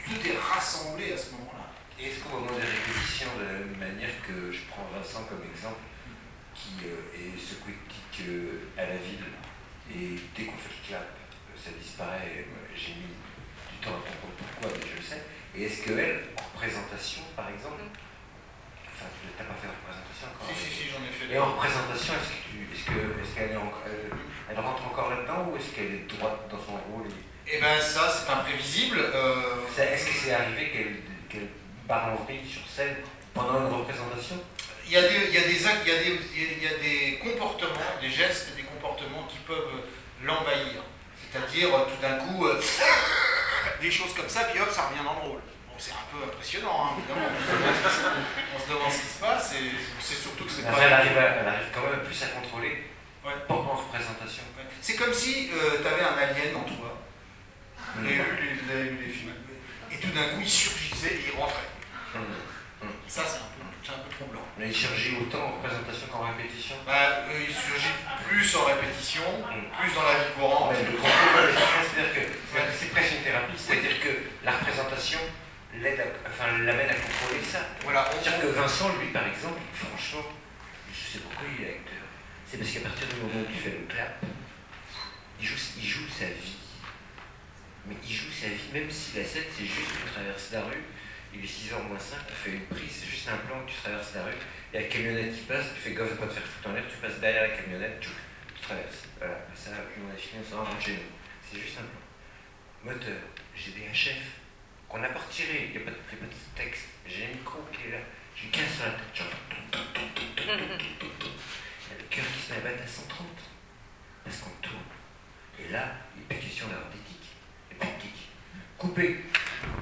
tout est rassemblé à ce moment-là. Et est-ce qu'au moment des répétitions, de la même manière que je prends Vincent comme exemple, qui euh, est ce quick tic euh, à la ville, et dès qu'on fait le clap, ça disparaît, j'ai mis du temps à comprendre pourquoi, mais je le sais. Et est-ce qu'elle, en représentation par exemple, enfin tu n'as pas fait de représentation encore? Si, si, si, j'en ai fait. Et en représentation, est-ce que tu, est-ce que, est-ce qu'elle est en, elle, elle rentre encore là-dedans ou est-ce qu'elle est droite dans son rôle? Eh bien ça, c'est imprévisible. Euh... Est-ce que c'est arrivé qu'elle, qu'elle parle en vrille sur scène pendant une représentation? Il y a des, il y a des, il y a des, il y a des comportements, des gestes, des comportements qui peuvent l'envahir. C'est-à-dire, tout d'un coup, euh, des choses comme ça, puis hop, ça revient dans le rôle. Bon, c'est un peu impressionnant, hein, évidemment. On se demande ce qui se passe, et c'est surtout que c'est pas... Elle arrive, à, elle arrive quand même plus à contrôler ouais. pendant la représentation. Ouais. C'est comme si euh, tu avais un alien en toi. Vous avez vu les, les, les films. Et tout d'un coup, il surgissait et il rentrait. Mmh. Mmh. Ça, c'est un peu, c'est un peu troublant. Mais il surgit autant en représentation qu'en répétition? Bah, euh, il surgit plus en répétition, mmh. plus dans la vie courante. Mais le contrôle, c'est-à-dire que c'est presque une thérapie, c'est-à-dire que la représentation l'aide à, enfin, l'amène à contrôler ça. Voilà. C'est-à-dire que Vincent, lui, par exemple, franchement, je sais pourquoi il est acteur. C'est parce qu'à partir du moment où tu fais le clap, il joue, il joue sa vie. Mais il joue sa vie, même si la scène, c'est juste que tu traverses la rue, il est six heures moins cinq, tu fais une prise, c'est juste un plan, tu traverses la rue, il y a la camionnette qui passe, tu fais gaffe de ne pas te faire foutre en l'air, tu passes derrière la camionnette, tu, tu traverses. Voilà, ça, puis on a fini, on s'en rend chez nous. C'est juste un plan. Moteur, j'ai des H F qu'on n'a pas retiré, il n'y a, a pas de texte, j'ai un micro qui est là, j'ai quinze sur la tête, j'entends. Il y a le cœur qui se met à battre à cent trente, parce qu'on tourne. Et là, il n'est plus question d'avoir des tics. Coupé.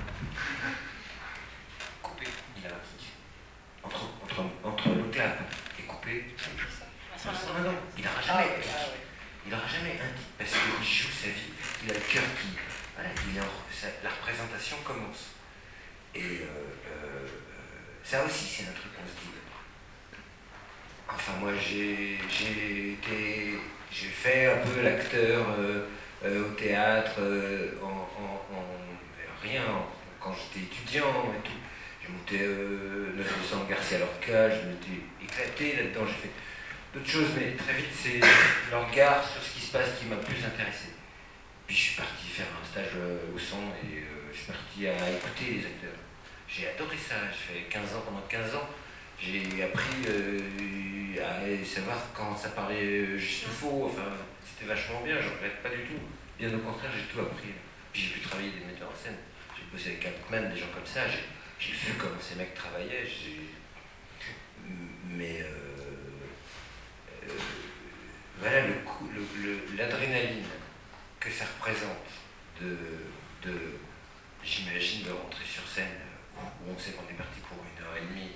Coupé, il a un tic. Entre, entre, entre le clap et coupé, non, non, il n'aura jamais un tic. Il n'aura jamais un tic parce qu'il joue sa vie, il a le cœur qui. Voilà, il est en, ça, la représentation commence. Et euh, euh, ça aussi, c'est un truc qu'on se dit. Enfin, moi, j'ai, j'ai été. J'ai fait un peu l'acteur. Euh, Euh, au théâtre, euh, en, en, en rien, quand j'étais étudiant et tout. J'ai monté euh, neuf cents Garcia Lorca, je m'étais éclaté là-dedans, j'ai fait d'autres choses, mais très vite c'est leur regard sur ce qui se passe qui m'a plus intéressé. Puis je suis parti faire un stage euh, au son et euh, je suis parti à écouter les acteurs. J'ai adoré ça, j'ai fait quinze ans, pendant quinze ans, j'ai appris euh, à savoir quand ça parlait juste ou faux, enfin... C'était vachement bien, je ne regrette pas du tout. Bien au contraire, j'ai tout appris. Puis j'ai pu travailler des metteurs en scène. J'ai bossé avec Altman, des gens comme ça. J'ai, j'ai vu comment ces mecs travaillaient. J'ai... Mais euh, euh, voilà le coup, le, le, l'adrénaline que ça représente de, de, j'imagine, de rentrer sur scène où on sait qu'on est parti pour une heure et demie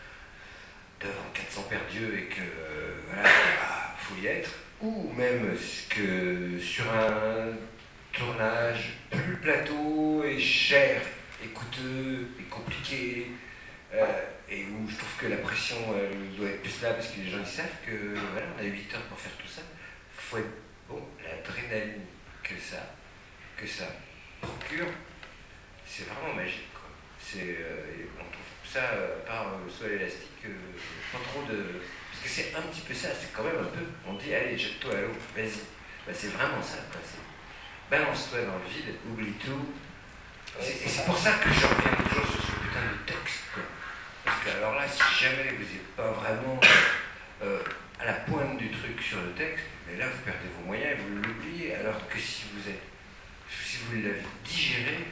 devant quatre cents perdieux et que euh, voilà, ah, faut y être. Ou même que sur un tournage plus plateau et cher et coûteux et compliqué, euh, et où je trouve que la pression elle, doit être plus là parce que les gens ils savent que voilà, on a huit heures pour faire tout ça. Faut être bon, l'adrénaline que ça, que ça procure, c'est vraiment magique, quoi. C'est, euh, on trouve ça euh, par euh, sol élastique, euh, pas trop de. Parce que c'est un petit peu ça, c'est quand même un peu, on dit allez jette-toi à l'eau, vas-y. Ben, c'est vraiment ça, quoi. C'est, balance-toi dans le vide, oublie tout. C'est, et c'est pour ça que je reviens toujours sur ce putain de texte, quoi. Parce que alors là, si jamais vous n'êtes pas vraiment euh, à la pointe du truc sur le texte, mais là vous perdez vos moyens et vous l'oubliez. Alors que si vous êtes, si vous l'avez digéré,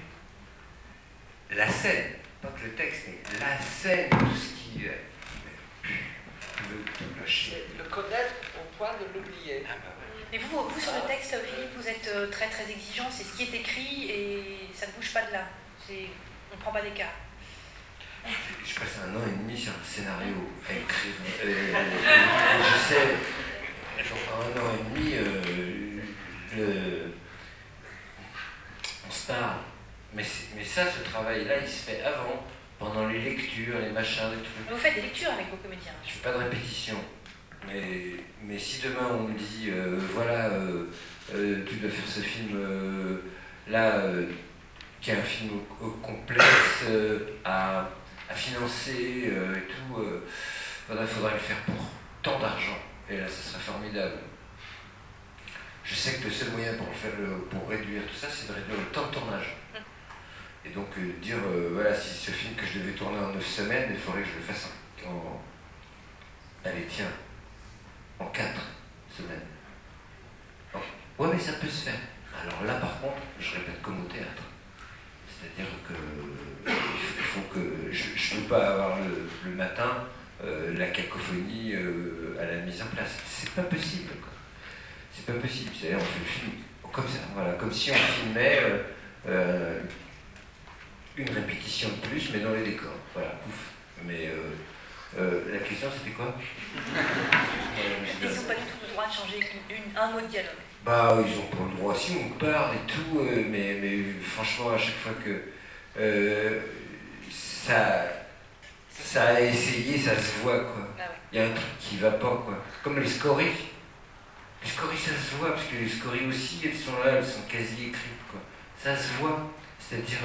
la scène, pas que le texte, mais la scène, tout ce qui est. Le, le connaître au point de l'oublier. Ah bah ouais. Mais vous, vous sur le texte, Philippe, vous êtes euh, très très exigeant, c'est ce qui est écrit et ça ne bouge pas de là. C'est, on ne prend pas d'écart. Je passe un an et demi sur un scénario à écrire. Euh, je sais, pendant un an et demi, euh, le, on se parle. Mais, mais ça, ce travail-là, il se fait avant. Pendant les lectures, les machins, les trucs. Vous faites des lectures avec vos comédiens? Je fais pas de répétition. Mais, mais si demain on me dit, euh, voilà, euh, euh, tu dois faire ce film, euh, là, euh, qui est un film complexe euh, à, à financer euh, et tout. Euh, faudrait, faudrait le faire pour tant d'argent. Et là, ça serait formidable. Je sais que le seul moyen pour, faire le, pour réduire tout ça, c'est de réduire le temps de tournage. Et donc euh, dire, euh, voilà, si ce film que je devais tourner en neuf semaines, il faudrait que je le fasse en... en allez, tiens, en quatre semaines. Oh. Ouais, mais ça peut se faire. Alors là, par contre, je répète comme au théâtre. C'est-à-dire que il faut que... Je ne veux pas avoir le, le matin euh, la cacophonie euh, à la mise en place. C'est pas possible, quoi. C'est pas possible. C'est-à-dire, on fait le film comme ça, voilà, comme si on filmait euh, euh, une répétition de plus, mais dans les décors. Voilà, pouf. Mais euh, euh, la question, c'était quoi? Ils n'ont pas du tout le droit de changer une, une, un mot de dialogue. Bah, ils ont pas le droit, si on parle et tout, euh, mais, mais franchement, à chaque fois que euh, ça, ça a essayé, ça se voit, quoi. Ah ouais. Il y a un truc qui va pas, quoi. Comme les scories. Les scories, ça se voit, parce que les scories aussi, elles sont là, elles sont quasi écrites, quoi. Ça se voit. C'est-à-dire,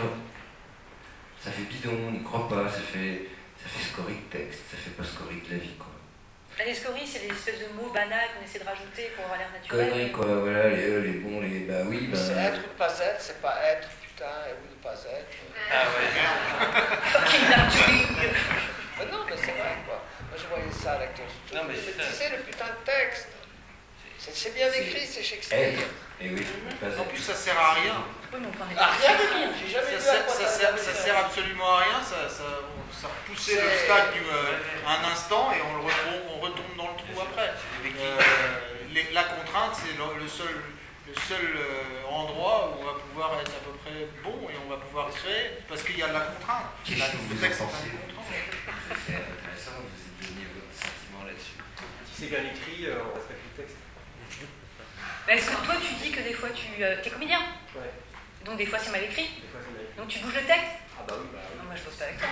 ça fait bidon, on n'y croit pas, ça fait, ça fait scorie de texte, ça fait pas scorie de la vie, quoi. Les scories, c'est des espèces de mots banals qu'on essaie de rajouter pour avoir l'air naturel. Conneries, quoi, voilà, les, euh, les bons, les... Bah oui, bah... C'est être ou ne pas être, c'est pas être, putain, et ou ne pas être. Ah ouais. Fucking naturel. Mais non, mais c'est vrai, quoi. Moi, je voyais ça à l'acteur. Non, mais c'est ça. Tu sais, le putain de texte. C'est bien écrit, c'est Shakespeare. Être, et oui, pas En plus, ça sert à rien. Oui, mais on peut en Ah, rien être. du tout. J'ai jamais Ça vu à sert, quoi ça, ça sert, servait. ça sert absolument à rien, ça, ça, ça repoussait le C'est- stade du, euh, un instant et on, le retombe, on retombe dans le trou après. Euh, les- la contrainte, c'est le, le seul, le seul euh, endroit où on va pouvoir être à peu près bon et on va pouvoir créer parce qu'il y a de la contrainte. Qu'est-ce La- que le vous en texte est pensez? une contrainte. C'est intéressant, vous avez donné votre sentiment là-dessus. Si c'est bien écrit, euh, on respecte le texte. Est-ce que toi, tu dis que des fois, tu euh, es comédien? Ouais, Donc des fois, c'est mal écrit. des fois c'est mal écrit. Donc tu bouges le texte? Ah bah oui, bah oui. Non, moi, je bosse pas avec toi.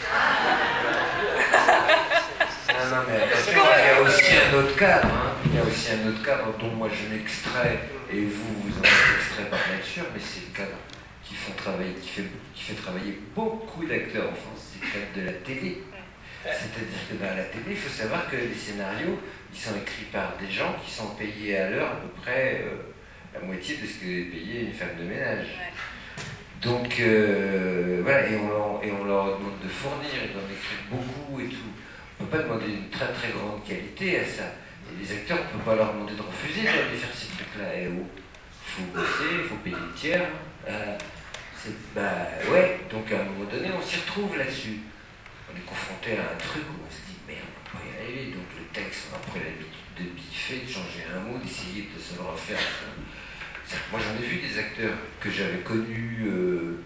Non, non, mais attention, il y a aussi un autre cadre, hein. Il y a aussi un autre cadre dont moi je m'extrais, et vous, vous en êtes extrait par nature, mais c'est le cadre qui, font travailler, qui, fait, qui fait travailler beaucoup d'acteurs en France, c'est le cadre de la télé. C'est-à-dire que dans la télé, il faut savoir que les scénarios, ils sont écrits par des gens qui sont payés à l'heure à peu près euh, la moitié de ce que est payé une femme de ménage. Ouais. Donc euh, voilà, et on, leur, et on leur demande de fournir, et d'en écrire beaucoup et tout. On ne peut pas demander une très très grande qualité à ça. Et les acteurs, on ne peut pas leur demander de refuser d'aller faire ces trucs-là. Et oh, il faut bosser, il faut payer le tiers. Euh, c'est, bah ouais, donc à un moment donné, on s'y retrouve là-dessus. On est confronté à un truc où on se dit merde, on peut pas y arriver. Donc le texte, on a pris l'habitude de biffer, de changer un mot, d'essayer de se le refaire. Moi j'en ai vu des acteurs que j'avais connus euh,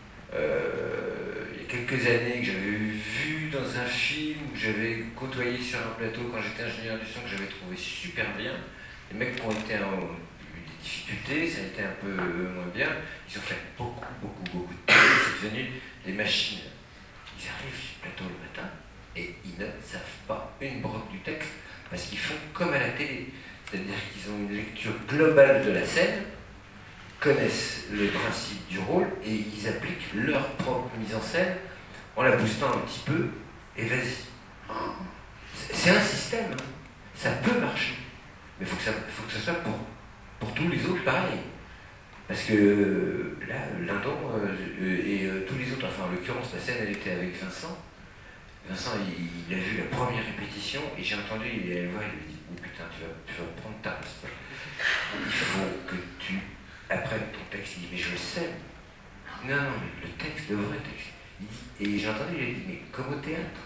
euh, il y a quelques années, que j'avais vu dans un film, que j'avais côtoyé sur un plateau quand j'étais ingénieur du son, que j'avais trouvé super bien. Les mecs qui ont été en, eu des difficultés, ça a été un peu moins bien. Ils ont fait beaucoup, beaucoup, beaucoup de télé, c'est devenu des machines. Ils arrivent sur le plateau le matin et ils ne savent pas une broque du texte parce qu'ils font comme à la télé. C'est-à-dire qu'ils ont une lecture globale de la scène, connaissent les principes du rôle et ils appliquent leur propre mise en scène en la boostant un petit peu et vas-y. C'est un système, hein. Ça peut marcher, mais il faut, faut que ça soit pour, pour tous les autres pareil. Parce que là, Lindon euh, et euh, tous les autres, enfin en l'occurrence la scène elle était avec Vincent. Vincent il, il a vu la première répétition et j'ai entendu, il est allé voir, il lui a dit oh putain tu vas, tu vas prendre ta place. Il faut que tu apprennes ton texte. Il dit mais je le sais. Non non mais le texte, le vrai texte. Il dit, et j'ai entendu, il a dit mais comme au théâtre.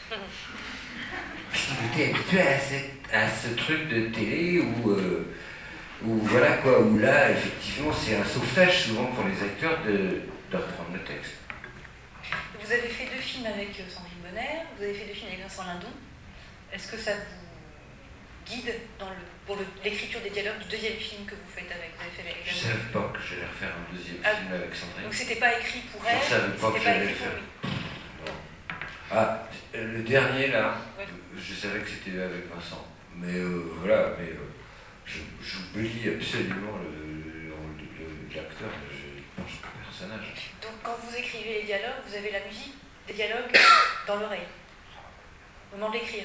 Il était habitué à, cette, à ce truc de télé où euh, où voilà quoi, où là effectivement c'est un sauvetage souvent pour les acteurs de, de reprendre le texte. Vous avez fait deux films avec Sandrine Bonnaire, vous avez fait deux films avec Vincent Lindon. Est-ce que ça vous guide dans le, pour le, l'écriture des dialogues du deuxième film que vous faites avec, vous avez fait avec Je ne savais pas que j'allais refaire un deuxième ah, film avec Sandrine. Donc c'était pas écrit pour elle, Je ne savais pas que c'était pas j'allais écrit le pour faire. lui. Ah, le dernier là, Ouais. je savais que c'était avec Vincent. Mais euh, voilà, mais euh, je, j'oublie absolument le, le, le, l'acteur. Je pense que personne personnage. Donc quand vous écrivez les dialogues, vous avez la musique des dialogues dans l'oreille, au moment de l'écrire.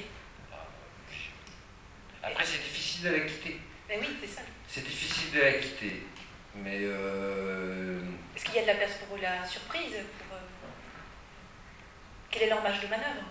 Après, c'est difficile de la quitter. Mais oui, c'est ça. C'est difficile de la quitter. Mais... Euh... Est-ce qu'il y a de la place pour la surprise pour, euh... Quel est leur marge de manœuvre?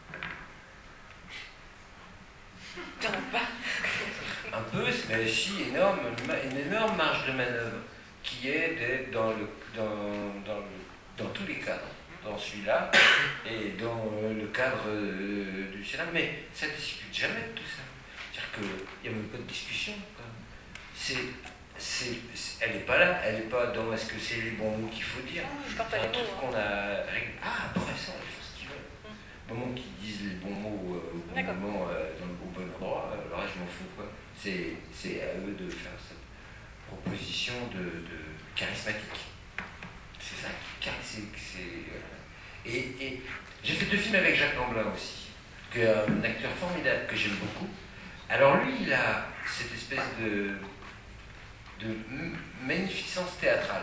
J'en ai pas. Un peu, mais si, énorme, une énorme marge de manœuvre qui est d'être dans, le, dans, dans, le, dans tous les cadres. Dans celui-là et dans le cadre euh, du cinéma. Mais ça ne discute jamais de tout ça. C'est-à-dire qu'il n'y a même pas de discussion. C'est, c'est, c'est, elle n'est pas là, elle n'est pas dans est-ce que c'est les bons mots qu'il faut dire. Je parle pas c'est un les truc mots, qu'on a réglé. Ah, après ça, ils font ce qu'ils veulent. Au moment qu'ils disent les bons mots euh, au bon moment, euh, dans le, au bon endroit, euh, alors là, je m'en fous. Quoi. C'est, c'est à eux de faire cette proposition de, de charismatique. C'est ça qui c'est, c'est, euh, et, et j'ai fait deux films avec Jacques Lamblin aussi, qui est un acteur formidable que j'aime beaucoup. Alors lui, il a cette espèce de, de magnificence théâtrale.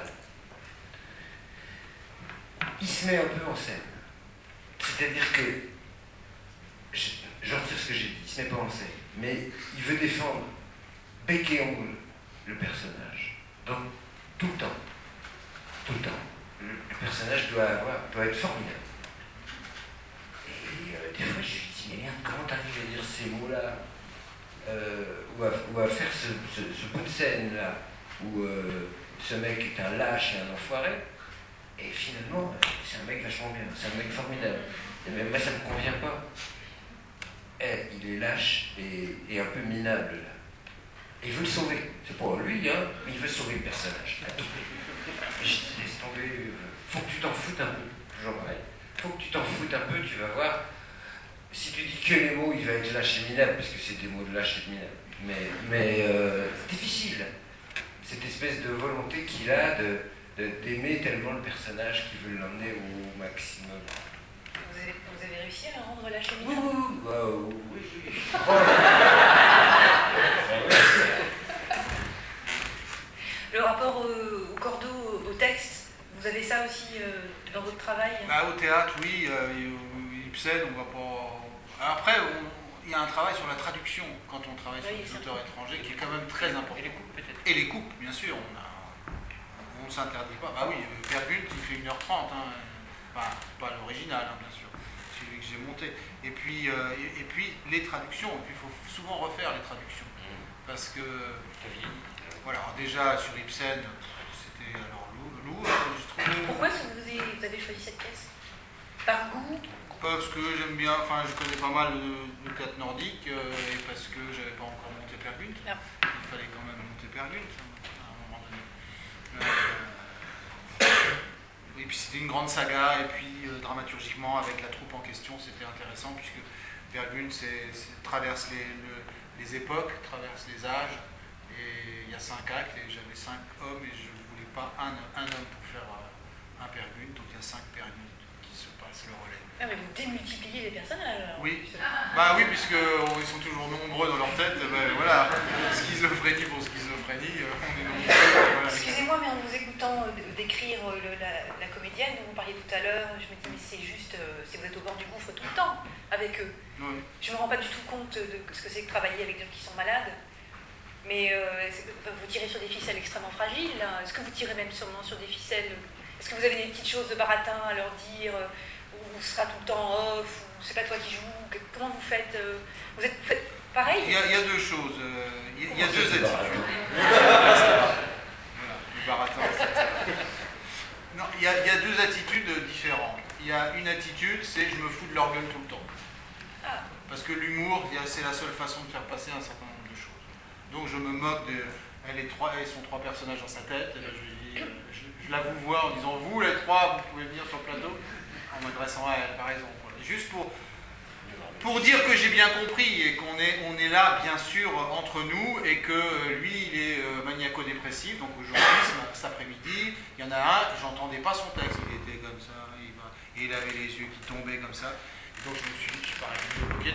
Il se met un peu en scène. C'est-à-dire que, je, je retire ce que j'ai dit, il se met pas en scène, mais il veut défendre bec et ongle le personnage. Donc, tout le temps. Tout le temps. Le, le personnage doit, avoir, doit être formidable. Et euh, des fois, je lui dis, mais merde, comment t'arrives à dire ces mots-là euh, ou, à, ou à faire ce, ce, ce bout de scène-là, où euh, ce mec est un lâche et un enfoiré, et finalement, c'est un mec vachement bien, c'est un mec formidable. Et même moi, ça ne me convient pas. Et, il est lâche et, et un peu minable, là. Et il veut le sauver. C'est pas lui, hein, mais il veut sauver le personnage. Je dis, laisse tomber, faut que tu t'en foutes un peu. Toujours pareil. Faut que tu t'en foutes un peu, tu vas voir. Si tu dis que les mots, il va être lâche et minable, parce que c'est des mots de lâche et de minable. Mais, mais euh, c'est difficile. Cette espèce de volonté qu'il a de, de, d'aimer tellement le personnage qu'il veut l'emmener au maximum. Vous avez, vous avez réussi à la rendre lâche et Oui, minable? oui, oui, oui, oui. Le rapport au, au cordeau, au texte, vous avez ça aussi euh, dans votre travail? Bah, au théâtre, oui. Euh, Ibsen, on va pas... Après, il y a un travail sur la traduction quand on travaille sur oui, des auteurs étrangers qui est quand même très important. Et les coupes, peut-être. Et les coupes, bien sûr. On ne s'interdit pas. Bah oui, Vergulte, il fait une heure trente. Hein. Enfin, pas l'original, hein, bien sûr. Celui que j'ai monté. Et puis, euh, et, et puis les traductions. Et puis, il faut souvent refaire les traductions. Parce que... Voilà, alors déjà, sur Ibsen, c'était alors lourd, je trouve. Pourquoi est-ce que vous avez, vous avez choisi cette pièce? Par goût? Parce que j'aime bien, enfin je connais pas mal le, le théâtre nordique euh, et parce que j'avais pas encore monté Per Gynt. Ah. Il fallait quand même monter Per Gynt à un moment donné. Euh, et puis c'était une grande saga et puis euh, dramaturgiquement avec la troupe en question c'était intéressant puisque Per Gynt c'est, c'est, traverse les, le, les époques, traverse les âges et il y a cinq actes et j'avais cinq hommes et je voulais pas un, un homme pour faire euh, un Per Gynt, donc il y a cinq Per Gynt qui se passent le relais. Ah, mais vous démultipliez les personnages alors. Oui, bah oui, puisqu'ils sont toujours nombreux dans leur tête, ben voilà, schizophrénie pour schizophrénie, on est nombreux. Voilà. Excusez-moi, mais en vous écoutant décrire le, la, la comédienne dont vous parliez tout à l'heure, je me dis, mais c'est juste, c'est vous êtes au bord du gouffre tout le temps avec eux. Oui. Je ne me rends pas du tout compte de ce que c'est que travailler avec des gens qui sont malades, mais euh, vous tirez sur des ficelles extrêmement fragiles. Là. Est-ce que vous tirez même sûrement sur des ficelles? Est-ce que vous avez des petites choses de baratin à leur dire? Ou sera tout le temps off, ou c'est pas toi qui joues, comment vous faites euh, Vous êtes, vous faites pareil? Il y, a, il y a deux choses, euh, il, y a, il y a deux attitudes. Voilà, le baratin, c'est... Non, il y, a, il y a deux attitudes différentes. Il y a une attitude, c'est je me fous de leur gueule tout le temps. Ah. Parce que l'humour, c'est la seule façon de faire passer un certain nombre de choses. Donc je me moque de... Elle est trois, elles sont trois personnages dans sa tête, et là, je, je, je la vous vois en disant, vous les trois, vous pouvez venir sur le plateau? En m'adressant à elle, par exemple. Juste pour, pour dire que j'ai bien compris et qu'on est, on est là, bien sûr, entre nous et que lui, il est maniaco-dépressif. Donc aujourd'hui, cet après-midi, il y en a un, j'entendais pas son texte. Il était comme ça, il, et il avait les yeux qui tombaient comme ça. Et donc je me suis dit, je suis pas arrivé au bloquer de lui, juste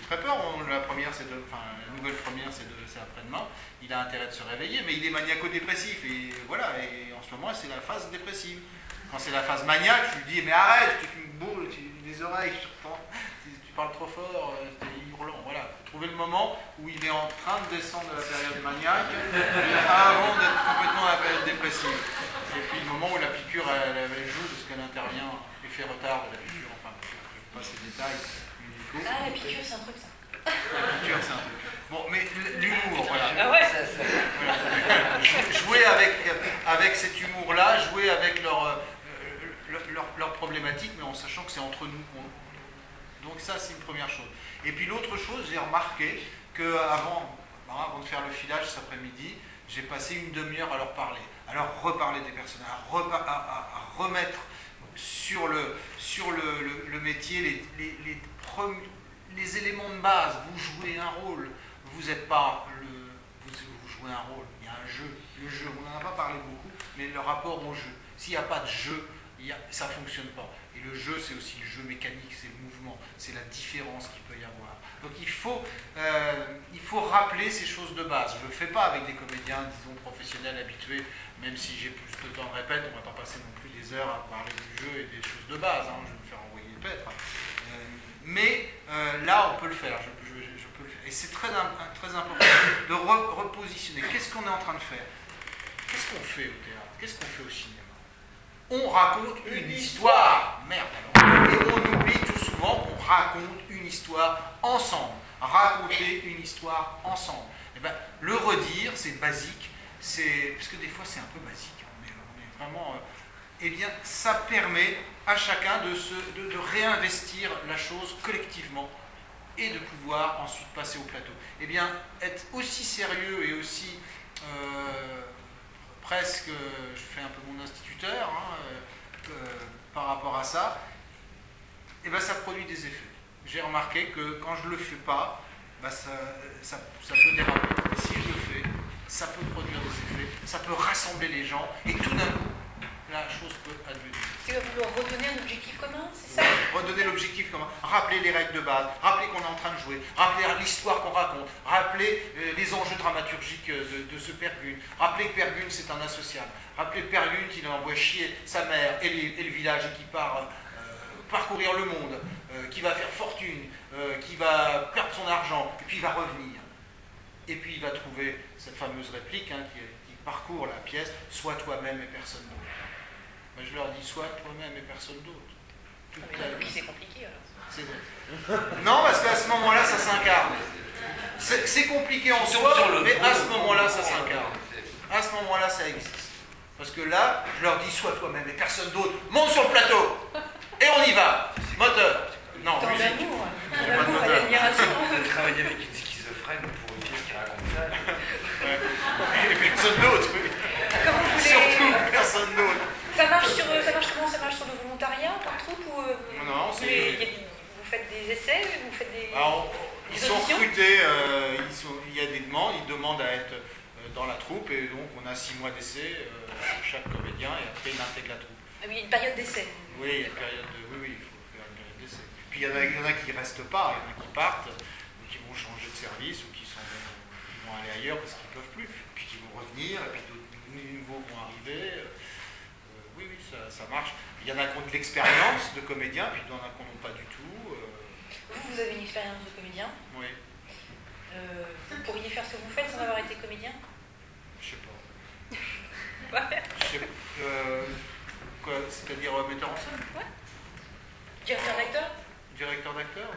très peur. On, la première, c'est de, enfin, la nouvelle première, c'est, de, c'est après-demain. Il a intérêt de se réveiller, mais il est maniaco-dépressif. Et voilà, et en ce moment, c'est la phase dépressive. Quand c'est la phase maniaque, je lui dis, mais arrête, tu fumes boule, tu les oreilles, je t'entends, tu, tu parles trop fort, t'es hurlant. Voilà, il faut trouver le moment où il est en train de descendre de la période maniaque avant d'être complètement dans la période dépressive. Et puis le moment où la piqûre, elle, elle joue, parce qu'elle intervient, l'effet retard de la piqûre, enfin, je ne vais pas ces détails médicaux. Ah, la piqûre, c'est un truc, ça. La piqûre, c'est un truc. Bon, mais l'humour, voilà. Ah ouais. Voilà. Jouer avec, avec cet humour-là, jouer avec leur, euh, leur, leur, leur problématique, mais en sachant que c'est entre nous. Donc ça, c'est une première chose. Et puis l'autre chose, j'ai remarqué qu'avant avant de faire le filage cet après-midi, j'ai passé une demi-heure à leur parler, à leur reparler des personnages, à, repa- à, à, à remettre sur le, sur le, le, le métier les, les, les, premiers, les éléments de base. Vous jouez un rôle, vous n'êtes pas le... Vous, vous jouez un rôle, il y a un jeu. Le jeu, on n'en a pas parlé beaucoup, mais le rapport au jeu. S'il n'y a pas de jeu, il y a, ça ne fonctionne pas. Et le jeu, c'est aussi le jeu mécanique, c'est le mouvement, c'est la différence qu'il peut y avoir. Donc il faut, euh, il faut rappeler ces choses de base. Je ne le fais pas avec des comédiens, disons, professionnels, habitués, même si j'ai plus de temps de répète, on ne va pas passer non plus des heures à parler du jeu et des choses de base, hein, je vais me faire envoyer le pêtre. Euh, mais euh, là, on peut le faire, je, je, je peux le faire. Et c'est très, très important de re, repositionner. Qu'est-ce qu'on est en train de faire? Qu'est-ce qu'on fait au théâtre? Qu'est-ce qu'on fait au cinéma? On raconte une histoire. Merde alors. Et on oublie tout souvent qu'on raconte une histoire ensemble. Raconter une histoire ensemble. Et ben, le redire, c'est basique. C'est, parce que des fois, c'est un peu basique. On est, on est vraiment... Euh, eh bien, ça permet à chacun de, se, de, de réinvestir la chose collectivement et de pouvoir ensuite passer au plateau. Eh bien, être aussi sérieux et aussi... Euh, presque, je fais un peu mon instituteur hein, euh, euh, par rapport à ça, et ben ça produit des effets. J'ai remarqué que quand je ne le fais pas, ben ça, ça, ça peut déraper. Et si je le fais, ça peut produire des effets, ça peut rassembler les gens, et tout d'un coup, la chose peut advenir. C'est que vous leur redonnez un objectif commun, c'est ça? Redonner l'objectif commun, rappeler les règles de base, rappeler qu'on est en train de jouer, rappeler l'histoire qu'on raconte, rappeler euh, les enjeux dramaturgiques de, de ce Père Gune, rappeler que Père Gune c'est un associable, rappeler que Père Gune qu'il envoie chier sa mère et, les, et le village et qui part euh, parcourir le monde, euh, qui va faire fortune, euh, qui va perdre son argent, et puis il va revenir. Et puis il va trouver cette fameuse réplique hein, qui, qui parcourt la pièce, « Sois toi-même et personne d'autre ». Ben, je leur dis, sois toi-même et personne d'autre. Ah, mais donc, c'est compliqué alors. C'est non, parce qu'à ce moment-là, ça s'incarne. C'est, c'est compliqué en soi, mais à ce moment-là, ça s'incarne. À ce moment-là, ça existe. Parce que là, je leur dis, sois toi-même et personne d'autre. Monte sur le plateau et on y va. Moteur. Non, dans musique. l'amour, l'amour et l'admiration. De travailler avec une schizophrène pour une pièce qui raconte ça. Ouais. Et personne d'autre. Oui. Comment vous voulez... Surtout personne d'autre. Ça marche sur, ça marche comment? Ça marche sur le volontariat par troupe ou euh, non, vous, c'est... les, y a des, vous faites des essais, vous faites des... Alors, des ils sont auditions recrutés, euh, ils sont, il y a des demandes, ils demandent à être euh, dans la troupe et donc on a six mois d'essai euh, pour chaque comédien et après il intègre la troupe. Ah oui, une période d'essai. Oui, il y a une période de... oui, oui, il faut faire une période d'essai. Puis il y en a, il y en a qui ne restent pas, il y en a qui partent, ou qui vont changer de service, ou qui, sont, qui vont aller ailleurs parce qu'ils ne peuvent plus, puis qui vont revenir, et puis d'autres nouveaux vont arriver. Euh, oui, oui, ça, ça marche. Il y en a qui ont de l'expérience de comédien, puis il y en a qui n'en ont pas du tout. Euh... Vous, vous avez une expérience de comédien. Oui. Euh, vous pourriez faire ce que vous faites sans avoir été comédien? Je sais pas. Ouais. Je sais pas. Euh, quoi, c'est-à-dire euh, metteur en scène? Ouais. Directeur d'acteur? Directeur d'acteur?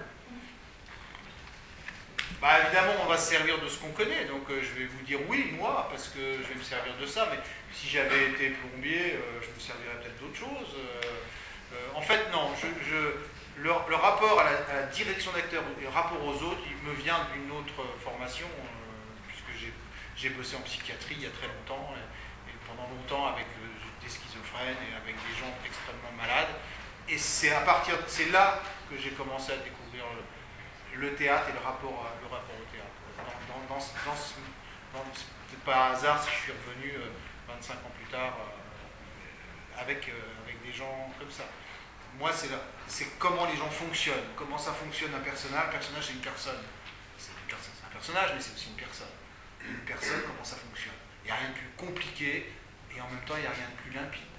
Bah évidemment, on va se servir de ce qu'on connaît, donc euh, je vais vous dire oui, moi, parce que je vais me servir de ça, mais si j'avais été plombier, euh, je me servirais peut-être d'autre chose. Euh, euh, en fait, non, je, je, le, le rapport à la, à la direction d'acteur, le rapport aux autres, il me vient d'une autre formation, euh, puisque j'ai, j'ai bossé en psychiatrie il y a très longtemps, et, et pendant longtemps avec euh, des schizophrènes et avec des gens extrêmement malades, et c'est à partir, c'est là que j'ai commencé à découvrir le, le théâtre et le rapport, le rapport au théâtre. Dans, dans, dans, dans ce, dans, peut-être pas un hasard si je suis revenu euh, vingt-cinq ans plus tard euh, avec, euh, avec des gens comme ça. moi, c'est, là, c'est comment les gens fonctionnent, comment ça fonctionne un personnage. Un personnage, c'est une personne. C'est, une personne, c'est un personnage, mais c'est aussi une personne. Une personne, comment ça fonctionne. Il n'y a rien de plus compliqué, et en même temps, il n'y a rien de plus limpide.